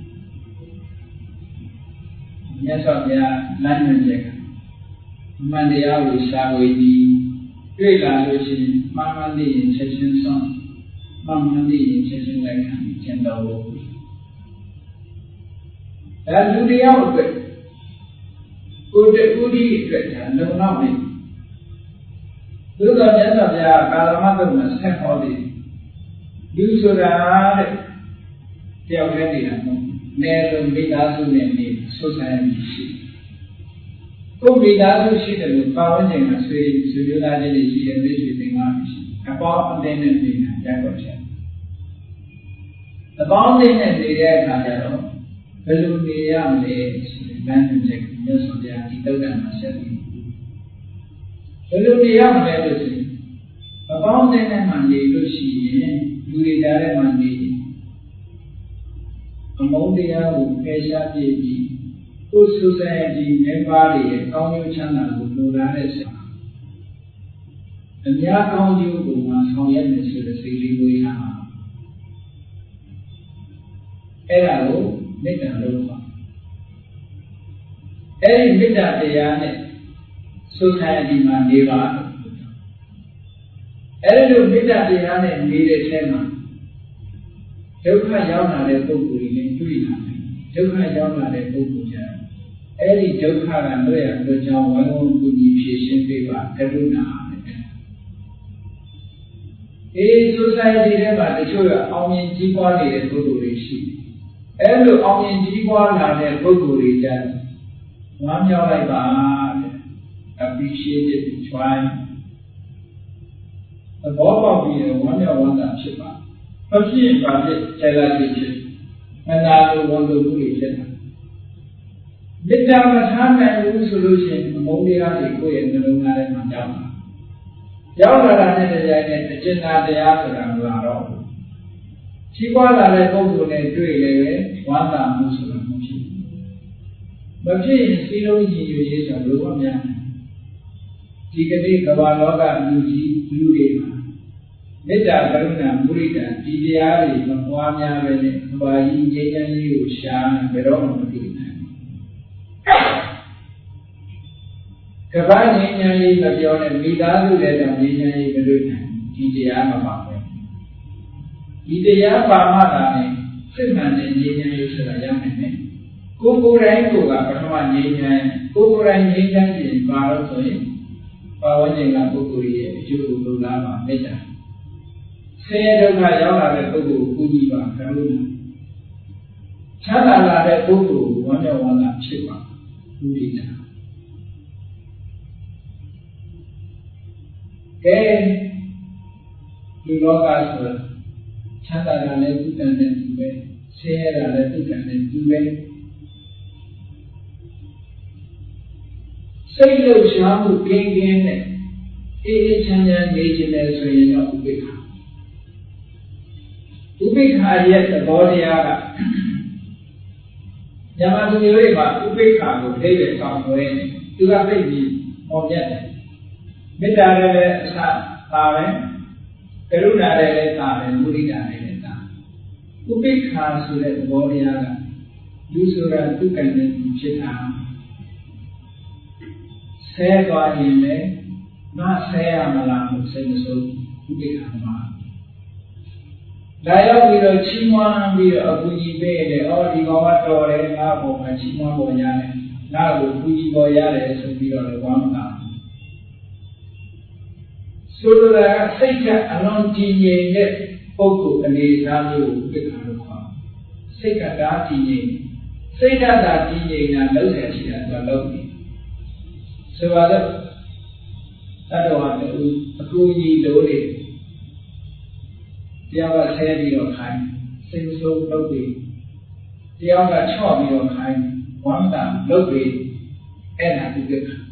မြတ်စွာဘုရားလမ်းညွှန်ချက်ကမှန်တရားကိုရှာဝေပြီးတွေ့လာလို့ရှိရင်မှန်မှန်သိရင်ချက်ချင်းဆုံးမှန်မှန်သိရင်ချက်ချင်းလက်ခံပြီးကျင့်တော်လို့ဒါလူတယောက်အတွက်ကိုယ်တည်းဦးဒီအတွက်ဒါလုံလောက်နေသို့တော်မြတ်စွာဘုရားကာလမတ်တော်မှာဆက်ဟောတယ်လူဆိုတာတဲ့တယောက်တည်းနေတာမဟုတ်နဲလို့မိသားစုနဲ့နေဆိုဆိုင်ရရှိကိုယ်မိသားစုရှိတယ်လို့ပါဝင်ခြင်းကဆွေမျိုးသားချင်းတွေရှိတယ်သိရှိသင်္ကားရှိအပေါင်းအသင်းနဲ့နေတာကြိုက်တော့ချက်အပေါင်းအသင်းနဲ့နေတဲ့အခါကျတော့ဘယ်လိုနေရမလဲဆိုတဲ့လမ်းညွှန်ချက်ကိုမြတ်စွာဘုရားဒီတုတ်တန်မှာဆက်ပြီးဘယ်လိုနေရမလဲလို့ဆိုရင်အပေါင်းအသင်းနဲ့မှနေလို့ရှိရင်လူတွေကြားထဲမှာနေအမုန်းတရားကိုဖယ်ရှားပြပြီးကိုယ် society member တွေရဲ့ကောင်းကျိုးချမ်းသာကိုလိုလားတဲ့ဆရာအများကောင်းကျိုးကိုမှဆောင်ရွက်နေဆိုတဲ့စိတ်လေးကိုရအောင်အဲ့ဒါကိုမေတ္တာလို့ခေါ်အဲ့ဒီမေတ္တာတရားနဲ့ society မှာနေပါအဲ့ဒီလိုမေတ္တာတရားနဲ့နေတဲ့အချိန်မှာဒုက္ခရောက်လာတဲ့ပုဂ္ဂိုလ်တွေနဲ့တွေ့လာတယ်ဒုက္ခရောက်လာတဲ့ပုဂ္ဂိုလ်ကြအဲ့ဒီဒုက္ခကလွတ်ရလွတ်ကြောင်းဝိုင်းဝန်းကူညီဖြေရှင်းပေးပါကရုဏာနဲ့society ထဲမှာတချို့ကအောင်မြင်ကြီးပွားနေတဲ့ပုဂ္ဂိုလ်တွေရှိတယ်အဲ့လိုအောင်မြင်ကြီးပွားလာတဲ့ပုဂ္ဂိုလ်တွေကြဝမ်းမြောက်လိုက်ပါတဲ့ appreciate it try သဘောပေါက်ပြီးဝမ်းမြောက်ဝမ်းသာဖြစ်ပါမဖြစ်ရင်ပါဖြစ်ခြေလိုက်ဖြစ်မနာလိုဝန်လိုမှုတွေဖြစ်တာမေတ္တာမထားနိုင်ဘူးဆိုလို့ရှိရင်အမုန်းတရားတွေကိုယ့်ရဲ့နှလုံးသားထဲမှာရောက်လာတာနဲ့တရားနဲ့အကျဉ်းသားတရားဆိုတာမလာတော့ဘူးကြီးပွားလာတဲ့ပုဂ္ဂိုလ်နဲ့တွေ့လည်းပဲဝမ်းသာမှုဆိုတာမဖြစ်ဘူးမဖြစ်ရင်စီလုံးညီညွတ်ရေးဆိုတာဘယ်လိုမှမရနိုင်ဒီကနေ့ကမ္ဘာလောကလူတွေမှာမေတ္တာကရုဏာမုဒိတာဒီတရားတွေမပွားများပဲနဲ့ကမ္ဘာကြီးငြိမ်းချမ်းရေးကိုရှာဘယ်တော့မှမသိနိုင်ဘူးကမ္ဘာငြိမ်းချမ်းရေးမပြောနဲ့မိသားစုတွေတော့ငြိမ်းချမ်းရေးမတွေ့နိုင်ဒီတရားမပါဘူးဒီတရားပါမှသာနဲ့စိတ်မှန်တဲ့ငြိမ်းချမ်းရေးဆိုတာရနိုင်တယ်ကိုယ်ကိုယ်တိုင်းကိုကပထမငြိမ်းချမ်းကိုယ်ကိုယ်တိုင်းငြိမ်းချမ်းခြင်းပါလို့ဆိုရင်ပါဝခြင်းကပုဂ္ဂိုလ်ရဲ့အကျိုးကိုလိုလားပါမေတ္တာဆင်းရဲဒုက္ခရောက်လာတဲ့ပုဂ္ဂိုလ်ကိုကူညီပါကရုဏာချမ်းသာလာတဲ့ပုဂ္ဂိုလ်ကိုဝမ်းမြောက်ဝမ်းသာဖြစ်ပါမုဒိတာကဲဒီလောကဆိုချမ်းသာတာလည်းသူတန်တဲ့သူပဲဆင်းရဲတာလည်းသူတန်တဲ့သူပဲစိတ်လှုပ်ရှားမှုကင်းကင်းနဲ့အေးအေးချမ်းချမ်းနေခြင်းနဲ့ဆိုရင်တော့ဥပိ္ပခာရဲ့သဘောတရားကမြန်မာလူမျိုးတွေမှာဥပိ္ပခာကိုအဓိပ္ပာယ်ဆောင်ဆွဲနေသူကသိပြီးဟောပြတယ်မေတ္တာလည်းပဲအစပါပဲကရုဏာလည်းသာပဲမုဒိတာလည်းသာဥပိ္ပခာဆိုတဲ့သဘောတရားကလူဆိုတာသူကံနဲ့ဖြစ်တာဆဲသွားရင်လည်းငါဆဲရမလားလို့စိတ်မဆိုးဥပိ္ပခာမှာဒါရောက်ပြီးတော့ချီးမွမ်းပြီးတော့အကူကြီးပေးတယ်။အော်ဒီကောင်ကတော်တယ်ငါ့ဘုံမှာချီးမွမ်းပေါ်ရတယ်။ငါ့ကိုကူကြီးပေါ်ရတယ်ဆိုပြီးတော့လည်းဝမ်းသာ။ဆိုလိုတာကစိတ်ကအလွန်တည်ငြိမ်တဲ့ပုဂ္ဂိုလ်အနေအထားမျိုးကိုပြခါလို့ခေါ်။စိတ်ကဒါတည်ငြိမ်စိတ်ဓာတ်သာတည်ငြိမ်တာလုံးဆက်ရှိတာတော့လုံးနေ။ဆိုပါတော့တတော်ဟာအကူကြီးလိုနေတရားကဆဲပြီးတော့ခိုင်းစိတ်ဆိုးလုပ်ပြီးတရားကချော့ပြီးတော့ခိုင်းဝမ်းသာလုပ်ပြီးအဲ့ဒါဥပိ္ပခာ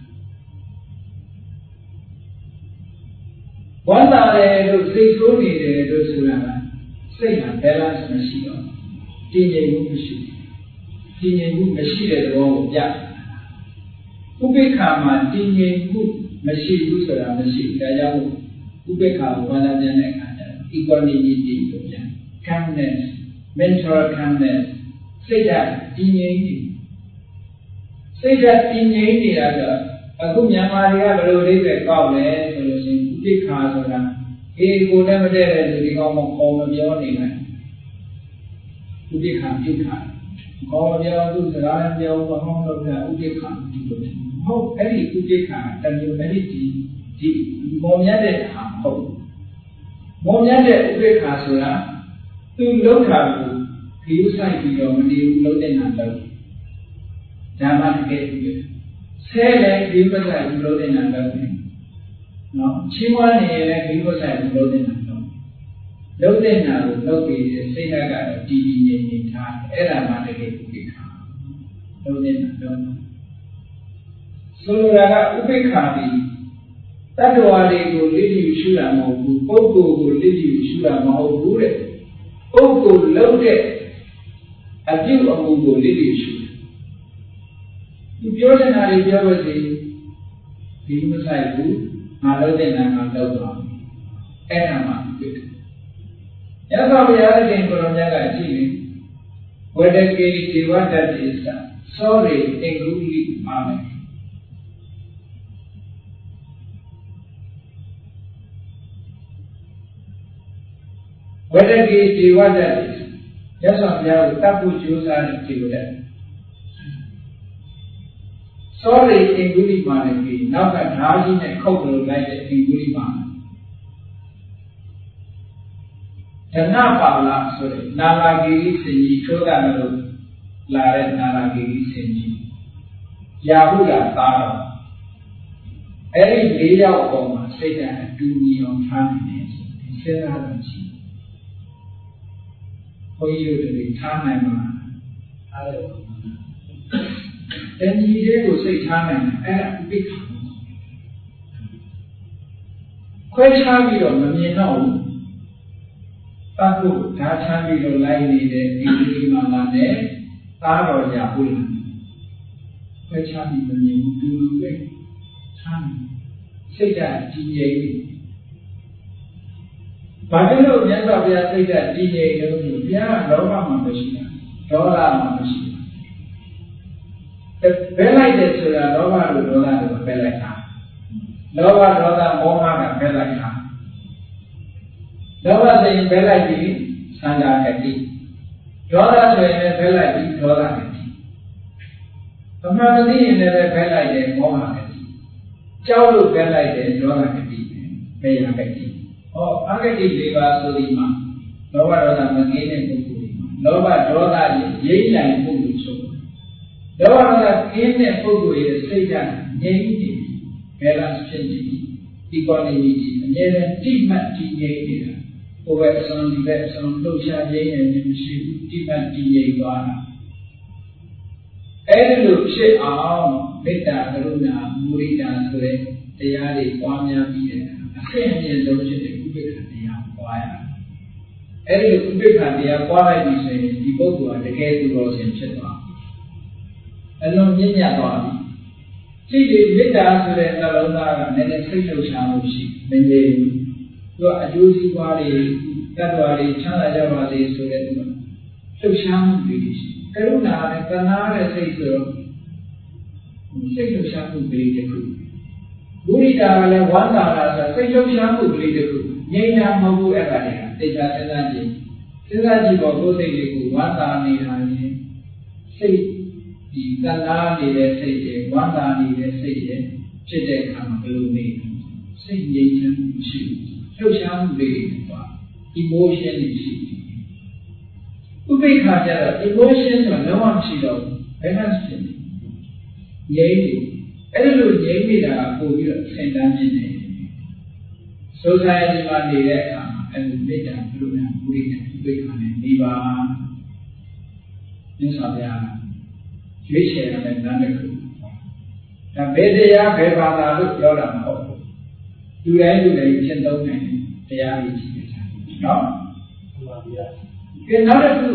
ဝမ်းသာတယ်လို့စိတ်ဆိုးနေတယ်လို့ဆိုတာကစိတ်က balance မရှိတော့တည်ငြိမ်မှုမရှိတည်ငြိမ်မှုမရှိတဲ့သဘောကိုပြဥပိ္ပခာမှာတည်ငြိမ်မှုမရှိဘူးဆိုတာမရှိဒါကြောင့်ဥပိ္ပခာကိုဘာသာပြန်တဲ့အခါကျတော့ equanimity လို့ပြန် calmness mental calmness စိတ်ဓာတ်တည်ငြိမ်နေစိတ်ဓာတ်တည်ငြိမ်နေတာကအခုမြန်မာတွေကဘယ်လိုလေးပဲကောက်လဲဆိုလို့ရှိရင်ဥပိ္ပခာဆိုတာအေးကိုလည်းမတည့်တဲ့လူဒီကောင်မခေါ်မပြောနေတယ်ဥပိ္ပခာဥပိ္ပခာခေါ်မပြောသူစကားလည်းပြောမဟုတ်တော့ပြဥပိ္ပခာဒီလိုဟုတ်အဲ့ဒီဥပိ္ပခာတမျိုးအဲ့ဒီမော်မြတ်တဲ့ဟာဟုတ်မော်မြတ်တဲ့ဥပိ္ပခာဆိုတာသူလုံးတာကိုခီးဆိုင်ပြီးတော့မနေဘူးလုံးတဲ့နာတော့ဓမ္မတကယ်ပြီးဆဲလည်းခီးမဆိုင်ဘူးလုံးတဲ့နာတော့နော်ချီးမွမ်းနေရင်လည်းခီးမဆိုင်ဘူးလုံးတဲ့နာတော့လုံးတဲ့နာကိုလုံးပြီးစိတ်ဓာတ်ကတော့တည်တည်ငြိမ်ငြိမ်ထားအဲ့ဒါမှတကယ်ဥပိ္ပခာလုံးတဲ့နာတော့ဆိုလိုတာကဥပိ္ပခာဒီတတ္တဝါတွေကိုလိတိရှုတာမဟုတ်ဘူးပုဂ္ဂိုလ်ကိုလိတိရှုတာမဟုတ်ဘူးတဲ့ပုဂ္ဂိုလ်လုံးတဲ့အပြုအမူကိုလိတိရှုဒီပြောနေတာတွေပြောလို့စီဒီမဆိုင်ဘူးငါလုံးတဲ့နာငါလုံးပါအဲ့ဒါမှဖြစ်တယ်ရသော်ဘုရားရှင်ကိုရောမြတ်ကကြည့်နေဝတ္တကေဒေဝတ္တတိသသောရိအင်္ဂုလိမာမေဝတ္တကေဒေဝတ္တတိရသော်ဘုရားကိုတတ်ဖို့ကြိုးစားတဲ့ဒေဝတ္တသောရိအင်္ဂုလိမာမေကြီးနောက်ကဓာကြီးနဲ့ခုတ်လို့လိုက်တဲ့အင်္ဂုလိမာမေဓနပါလာဆိုတဲ့နာလာဂီရိစင်ကြီးထိုးတာလို့လာတဲ့နာလာဂီရိစင်ကြီးရာဟုလာသားတော်အဲ့ဒီ၄ယောက်ပေါ်မှာစိတ်ဓာတ်အတူညီအောင်ထားနေတယ်စဉ်းစားလို့ရှိဘုန်းကြီးတို့တွေထားနိုင်မှာအားလည်းတဏှီတွေကိုစိတ်ထားနိုင်တယ်အဲ့ဒါဥပိ္ပခာခွဲခြားပြီးတော့မမြင်တော့ဘူးတတ်ဖို့ဓာတ်ချမ်းပြီးတော့လိုက်နေတဲ့ဒီဒီမာလာနဲ့သားတော်ရဟုတ်လားခွဲခြားပြီးမမြင်ဘူးတူတူပဲထားတယ်စိတ်ဓာတ်ကြီးငြိမ်ဘာဖြစ်လို့မြတ်စွာဘုရားစိတ်ဓာတ်ကြီးငြိမ်လို့ဆိုဘုရားကလောဘမှာမရှိတာဒေါသမှာမရှိတာဘယ်လိုက်တယ်ဆိုတာလောဘလို့ဒေါသလို့ပဲလိုက်တာလောဘဒေါသမောဟကပဲလိုက်တာလောဘဆိုရင်ဘယ်လိုက်ပြီးသံဃာကတိဒေါသဆိုရင်လည်းဘယ်လိုက်ပြီးဒေါသကတိအမှန်တည်းရင်လည်းဘယ်လိုက်တယ်မောဟကတိကြောက်လို့ဘယ်လိုက်တယ်ဒေါသကတိပဲရကတိဟောအဂတိ၄ပါးဆိုဒီမှာလောဘဒေါသမငြိမ်းတဲ့ပုဂ္ဂိုလ်တွေမှာလောဘဒေါသရိပ်နိုင်မှုလို့ဆိုလောဘဒေါသကင်းတဲ့ပုဂ္ဂိုလ်ရဲ့စိတ်ဓာတ်ငြိမ်းနေဘယ်လားဖြစ်နေဒီ equanimity အမြဲတမ်းတိမှတ်တည်ငြိမ်နေတာဟိုဘက်အစွမ်းဒီဘက်အစွမ်းလှုပ်ရှားခြင်းနဲ့မရှိဘူးတိမှတ်တည်ငြိမ်သွားတာအဲ့ဒီလိုဖြစ်အောင်မေတ္တာကရုဏာမုဒိတာဆိုတဲ့တရားတွေပွားများပြီးတဲ့အခါအဖြစ်အမြင့်ဆုံးဖြစ်တဲ့ဥပိ္ပခာတရားပွားရတယ်အဲ့ဒီဥပိ္ပခာတရားပွားလိုက်ပြီဆိုရင်ဒီပုဂ္ဂိုလ်ကတကယ်သူတော်စင်ဖြစ်သွားအလုံးမြင့်မြတ်သွားပြီကြည့်ဒီမေတ္တာဆိုတဲ့နှလုံးသားကလည်းစိတ်လှုပ်ရှားမှုရှိမငြိမ်ဘူးသူကအကျိုးစီးပွားတွေတတ်တော်တွေချမ်းသာကြပါစေဆိုတဲ့သူကလှုပ်ရှားမှုတွေရှိကရုဏာနဲ့ကနာတဲ့စိတ်ဆိုတော့စိတ်လှုပ်ရှားမှုတွေတခုမုဒိတာကလည်းဝမ်းသာတာဆိုစိတ်လှုပ်ရှားမှုတွေတခုငြိမ်းချမ်းမဟုတ်ဘူးအဲ့ဒါတွေကသိချာစဉ်းစားကြည့်ပေါ်ကိုယ်စိတ်လေးကိုဝမ်းသာနေတာရင်စိတ်ဒီကနာနေတဲ့စိတ်ရဲ့ဝမ်းသာနေတဲ့စိတ်ရဲ့ဖြစ်တဲ့အခါမှာဘယ်လိုနေစိတ်ငြိမ်းချမ်းမှုရှိလှုပ်ရှားမှုတွေပါ emotion တွေရှိဥပိ္ပခာကျတော့ emotion ဆိုတာလုံးဝမရှိတော့ဘူး balance ဖြစ်နေငြိမ်းနေအဲ့လိုငြိမ်းနေတာပို့ပြီးတော့ဆင်တန်းနေတယ် society မှာနေတဲ့အခါမှာအဲ့လိုမေတ္တာကရုဏာမုဒိတာဥပိ္ပခာနဲ့နေပါမြတ်စွာဘုရားရွေးချယ်ရတဲ့လမ်းတစ်ခုဒါဘယ်တရားဘယ်ဘာသာလို့ပြောတာမဟုတ်ဘူးလူတိုင်းကျင့်သုံးနိုင်တရားကြီးရှိတယ်နော်မှန်ပါဗျာကဲနောက်တစ်ခု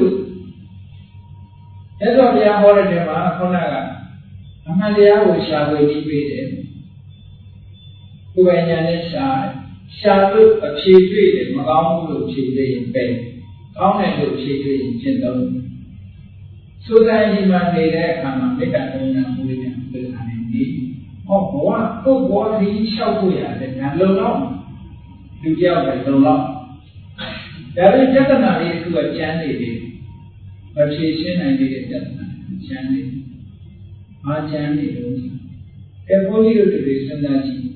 မြတ်စွာဘုရားဟောတဲ့နေရာမှာခုနကအမှန်တရားကိုရှာဖွေပြီးပေးတယ်ကိုယ်ပိုင်ဉာဏ်နဲ့ရှာလို့အဖြေတွေ့တယ်မကောင်းဘူးလို့ဖြေသေးရင်ပဲကောင်းတယ်လို့ဖြေသေးရင်ကျင့်သုံးစိုးတိုင်းဒီမှာနေတဲ့အခါမှာမေတ္တာကရုဏာမုဒိတာပြလာနေပြီဟောဘဝကိုယ်ဘောဒီလျှောက်ဖို့ရတယ်ငါလုံတော့လူတယောက်ပဲလုံတော့ဒါပေမဲ့ပြဿနာလေးအခုကကျန်နေတယ်မဖြေရှင်းနိုင်တဲ့ပြဿနာကျန်နေအားကျန်နေလို့အဲဘုန်းကြီးတို့တွေစဉ်းစားကြည့်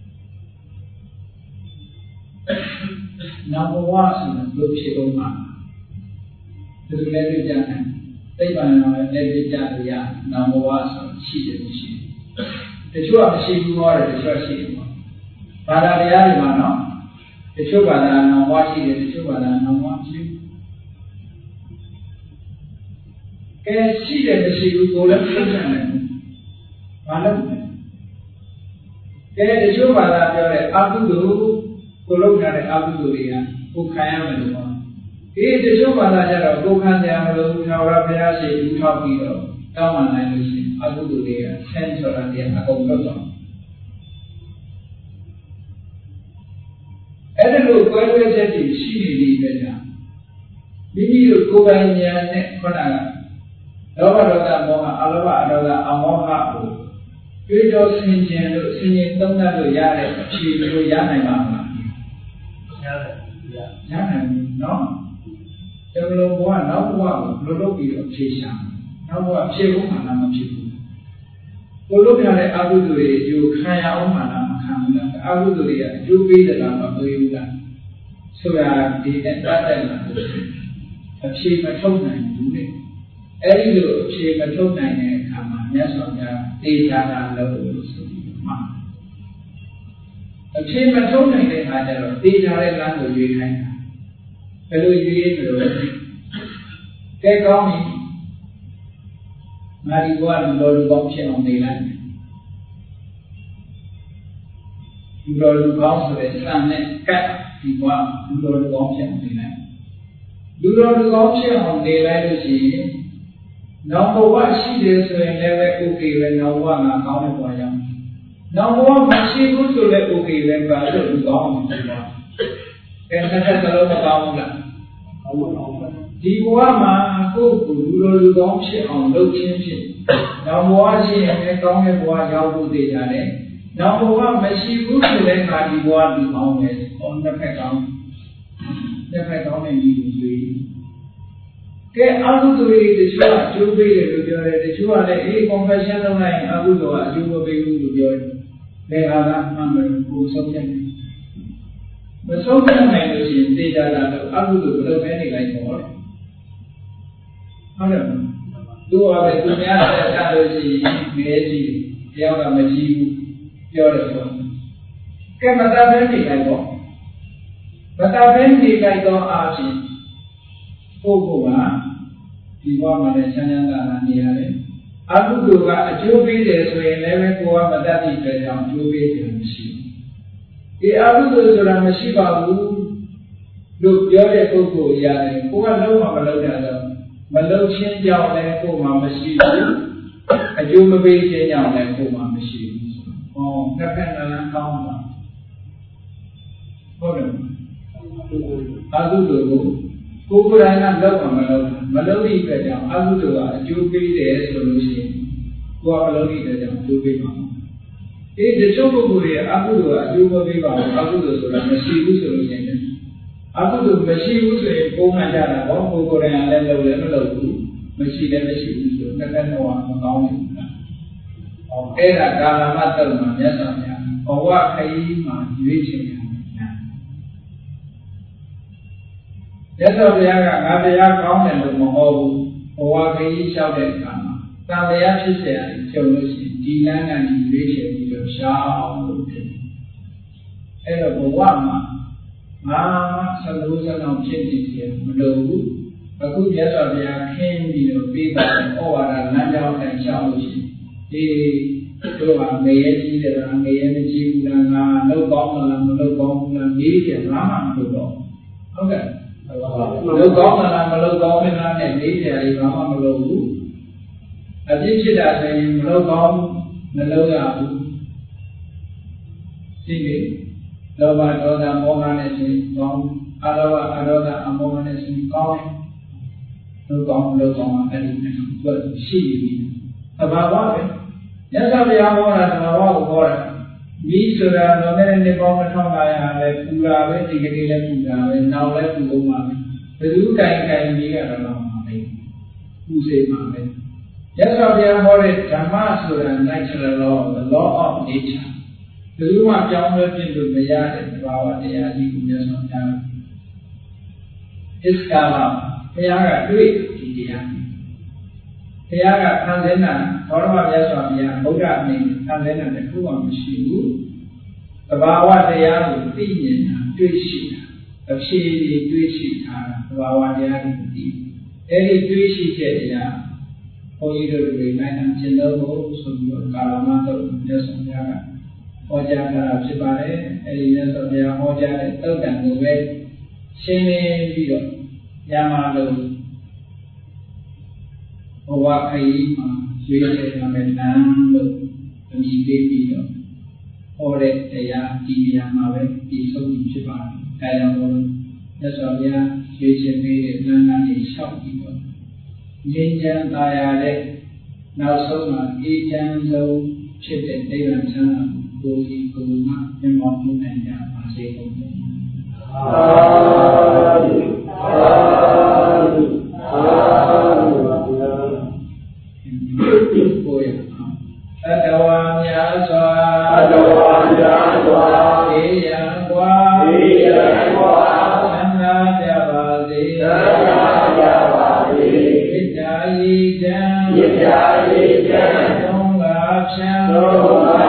နာမဝါဆိုတာဘုဖြစ်အောင်မှာဒီလိုလည်းကြတယ်သိပ္ပံတော်လည်းကြရနာမဝါဆိုရှိတယ်မရှိတချို့ကမရှိဘူးဟောတယ်တချို့ရှိတယ်ပေါ့ဘာသာတရားတွေမှာနော်တချို့ဘာသာနာမဝါရှိတယ်တချို့ဘာသာနာမဝါရှိကဲရှိတယ်မရှိဘူးကိုလည်းသိကြတယ်ဘာလို့လဲကဲတချို့ဘာသာပြောတယ်အကုသိုလ်ကိုလုပ်ထားတဲ့အကုသိုလ်တွေကကိုခံရမယ်လို့ပြောတချို့ဘာသာကျတော့ကိုခံကြမလို့ထာဝရဘုရားရှိခိုးထောက်ပြီးတော့တောင်းပန်နိုင်လို့ရှိရင်အကုသိုလ်တွေကဆင်းဆိုတာတရားအကုန်လုံးတော့အဲ့ဒါလို့ကွဲလွဲချက်တွေရှိနေပြီပဲကြာမိမိတို့ကိုယ်ပိုင်ဉာဏ်နဲ့ခုနကလောဘဒေါသမောဟအလောဘအဒေါသအမောဟကိုတွေးတောဆင်ခြင်လို့ဆင်ခြင်သုံးသပ်လို့ရတဲ့အဖြေမျိုးရနိုင်ပါမလားရနိုင်နော်ဒီလိုဘဝနောက်ဘဝကိုလွတ်ပြီးတော့ဖြေရှာနောက်ဘဝဖြေဖို့မှလားမဖြစ်ဘူးကိုလုပ်ရတဲ့အကုသိုလ်တွေအကျိုးခံရအောင်မှလားမခံဘူးလားအကုသိုလ်တွေကအကျိုးပေးတယ်လားမပေးဘူးလားဆိုတာဒီနဲ့တတ်တယ်လားအဖြေမထုတ်နိုင်ဘူးလေအဲ့ဒီလိုအဖြေမထုတ်နိုင်တဲ့အခါမှာမြတ်စွာဘုရားတေချာတာလို့ဆိုပြီးမှအဖြေမထုတ်နိုင်တဲ့အခါကျတော့တေချာတဲ့လမ်းကိုရွေးခိုင်းတာဘယ်လိုရွေးမလို့ကဲကောင်းပြီငါဒီဘဝလူတော်လူကောင်းဖြစ်အောင်နေလိုက်လူတော်လူကောင်းဆိုတဲ့စံနဲ့ကတ်ဒီဘဝလူတော်လူကောင်းဖြစ်အောင်နေလိုက်လူတော်လူကောင်းဖြစ်အောင်နေလိုက်လို့ရှိရင်နောက်ဘဝရှိတယ်ဆိုရင်လည်းပဲ okay ပဲနောက်ဘဝငါကောင်းတဲ့ဘဝရောက်နောက်ဘဝမရှိဘူးဆိုလည်း okay ပဲဘာလို့လူကောင်းအောင်ဖြစ်သွားကဲတစ်ခါတလုံးမကောင်းဘူးလားကောင်းပါဘူးဒီဘဝမှာကိုယ့်ကိုလူတော်လူကောင်းဖြစ်အောင်လုပ်ခြင်းဖြင့်နောက်ဘဝရှိရင်လည်းကောင်းတဲ့ဘဝရောက်ဖို့တည်ရတယ်နောက်ဘဝမရှိဘူးဆိုလည်းငါဒီဘဝလူကောင်းမယ်ဟောတစ်ဖက်ကောင်းတဲ့ညီကိုတွေ့ကဲအကုသိုလ်တွေတချို့အကျိုးပေးတယ်လို့ပြောတယ်တချို့ကလည်းconfession လုပ်လိုက်ရင်အကုသိုလ်ကအကျိုးမပေးဘူးလို့ပြောတယ်ဘယ်ဟာကမှန်မလို့ကိုဆုံးဖြတ်တယ်မဆုံးဖြတ်နိုင်လို့ရှိရင်တေချာတာတော့အကုသိုလ်ဘယ်လိုပဲနေလိုက်ပေါ့လေဟုတ်တယ်သူကပဲသူများဆက်တာလို့ရှိရင်မဲကြီးတယောက်ကမကြည့်ဘူးပြောတယ်ဆိုကဲမတာပဲနေလိုက်ပေါ့မတာပဲနေလိုက်တော့အားဖြင့်ကိုယ့်ကဒီဘဝမှာလည်းချမ်းသာတာနေရတယ်အကုသိုလ်ကအကျိုးပေးတယ်ဆိုရင်လည်းကိုယ်ကမတတ်တဲ့အတွက်ကြောင့်အကျိုးပေးတယ်မရှိဘူးဒီအကုသိုလ်ဆိုတာမရှိပါဘူးလို့ပြောတဲ့ပုဂ္ဂိုလ်ရတယ်ကိုယ်ကလုံးဝမလုပ်တာတော့မလုပ်ချင်းကြောင့်လည်းကိုယ်မှမရှိဘူးအကျိုးမပေးခြင်းကြောင့်လည်းကိုယ်မှမရှိဘူးဟောတစ်ဖက်လည်းကောင်းပါဟုတ်တယ်အကုသိုလ်ကိုကိုယ်ကိုယ်တိုင်ကလောက်မှမလုပ်တဲ့အတွက်ကြောင့်အကုသိုလ်ကအကျိုးပေးတယ်ဆိုလို့ရှိရင်ကိုယ်ကမလုပ်တဲ့အတွက်ကြောင့်အကျိုးပေးပါဘူးတချို့ပုဂ္ဂိုလ်တွေအကုသိုလ်ကအကျိုးမပေးပါဘူးအကုသိုလ်ဆိုတာမရှိဘူးဆိုလို့ရှိရင်အကုသိုလ်မရှိဘူးဆိုရင်ပုံမှန်ကြတာပေါ့ကိုယ်ကိုယ်တိုင်လည်းလုပ်လည်းမလုပ်ဘူးမရှိလည်းမရှိဘူးဆိုတော့တစ်ခါတော့မကောင်းဘူးလားအဲ့ဒါကာလမတ္တမှာမြတ်စွာဘုရားဘဝခရီးမှာရွေးချယ်တယ်မြတ်စွာဘုရားကငါတရားကောင်းတယ်လို့မဟုတ်ဘူးဘဝခရီးလျှောက်တဲ့အခါမှာသံတရားဖြစ်เสียကြုံလို့ရှိရင်ဒီလမ်းကနေရွေးချယ်ပြီးတော့ရှားအောင်လုပ်တယ်အဲ့တော့ဘဝမှာငါဆလို့ဆလောင်ဖြစ်နေเสียမလိုဘူးအခုမြတ်စွာဘုရားခင်းပြီးတော့ပြီးတော့ဩဝါဒလမ်းကြောင်းတိုင်းရှောက်လို့ရှိရင်တို့ကငရဲကြီးတယ်လားငရဲမကြီးဘူးလားငါလောက်ကောင်းလားမလောက်ကောင်းဘူးလားမေးကြဘာမှမလုပ်တော့ဟုတ်ကဲ့လောက်ကောင်းလားမလောက်ကောင်းဘူးလားနဲ့မေးကြလေးဘာမှမလုပ်ဘူးအပြစ်ဖြစ်တာဆိုရင်မလောက်ကောင်းမလောက်ရဘူးဒီလေလောဘဒေါသမောဟနဲ့ရှင်ကောင်းအလောဘအဒေါသအမောဟနဲ့ရှင်ကောင်းလောက်ကောင်းလောက်ကောင်းအဲ့ဒီသူရှိပြီသဘာဝပဲမြတ်စွာဘုရားဟောတာသဘာဝကိုဟောတာမိဆိုတာတော့လည်းနေပေါင်း1500လဲပူတာပဲဒီကနေ့လည်းပူတာပဲနောက်လည်းပူအောင်ပါပဲဘယ်သူတိုင်တိုင်ကြီးကတော့တော့မှာပဲပူစေမှာပဲမြတ်စွာဘုရားဟောတဲ့ဓမ္မဆိုတာ natural law the law of nature ဘယ်သူမှပြောင်းလဲပြစ်လို့မရတဲ့သဘာဝတရားကြီးကိုမြတ်စွာဘုရားਇਸ ကာလဘုရားကတွေ့ဒီတရားဘုရားကခံစင်းတာဘောရမမြတ်စွာဘုရားဗုဒ္ဓအနေနဲ့ခံစင်းတာတခုမှမရှိဘူးသဘာဝတရားကိုသိမြင်တာတွေ့ရှိတာအဖြေတွေ့ရှိတာသဘာဝတရားကိုသိအဲ့ဒီတွေ့ရှိချက်တရားဘုန်းကြီးတို့တွေနိုင်အောင်ရှင်းလို့ဆိုပြီးတော့ကာလမတော့မြတ်စွာဘုရားကဟောကြားတာဖြစ်ပါတယ်အဲ့ဒီမြတ်စွာဘုရားဟောကြားတဲ့သုတ်တံကိုပဲရှင်းလင်းပြီးတော့ညမှာလို့ဘဝခရီးမှာရွေးချယ်ရမယ်လမ်းလို့အမည်ပေးပြီးတော့ဟောတဲ့တရားဒီနေရာမှာပဲဒီဆုံးဖြစ်ပါတယ်။ဒါကြောင့်မို့မြတ်စွာဘုရားရွေးချယ်ပေးတဲ့လမ်းကနေလျှောက်ပြီးတော့ငြိမ်းချမ်းသာယာတဲ့နောက်ဆုံးမှာအေးချမ်းဆုံးဖြစ်တဲ့နိဗ္ဗာန်ချမ်းသာကိုယ်စီကိုယ်မှာမြတ်မောမှုနိုင်ကြပါစေကုန်သတည်း။သာဓုသာဓုကိုယ်ရတဝါများစွာအေးရန်ကွာသံဃာကြပါစေမေတ္တာဤချမ်းသုံးပါးဖြံ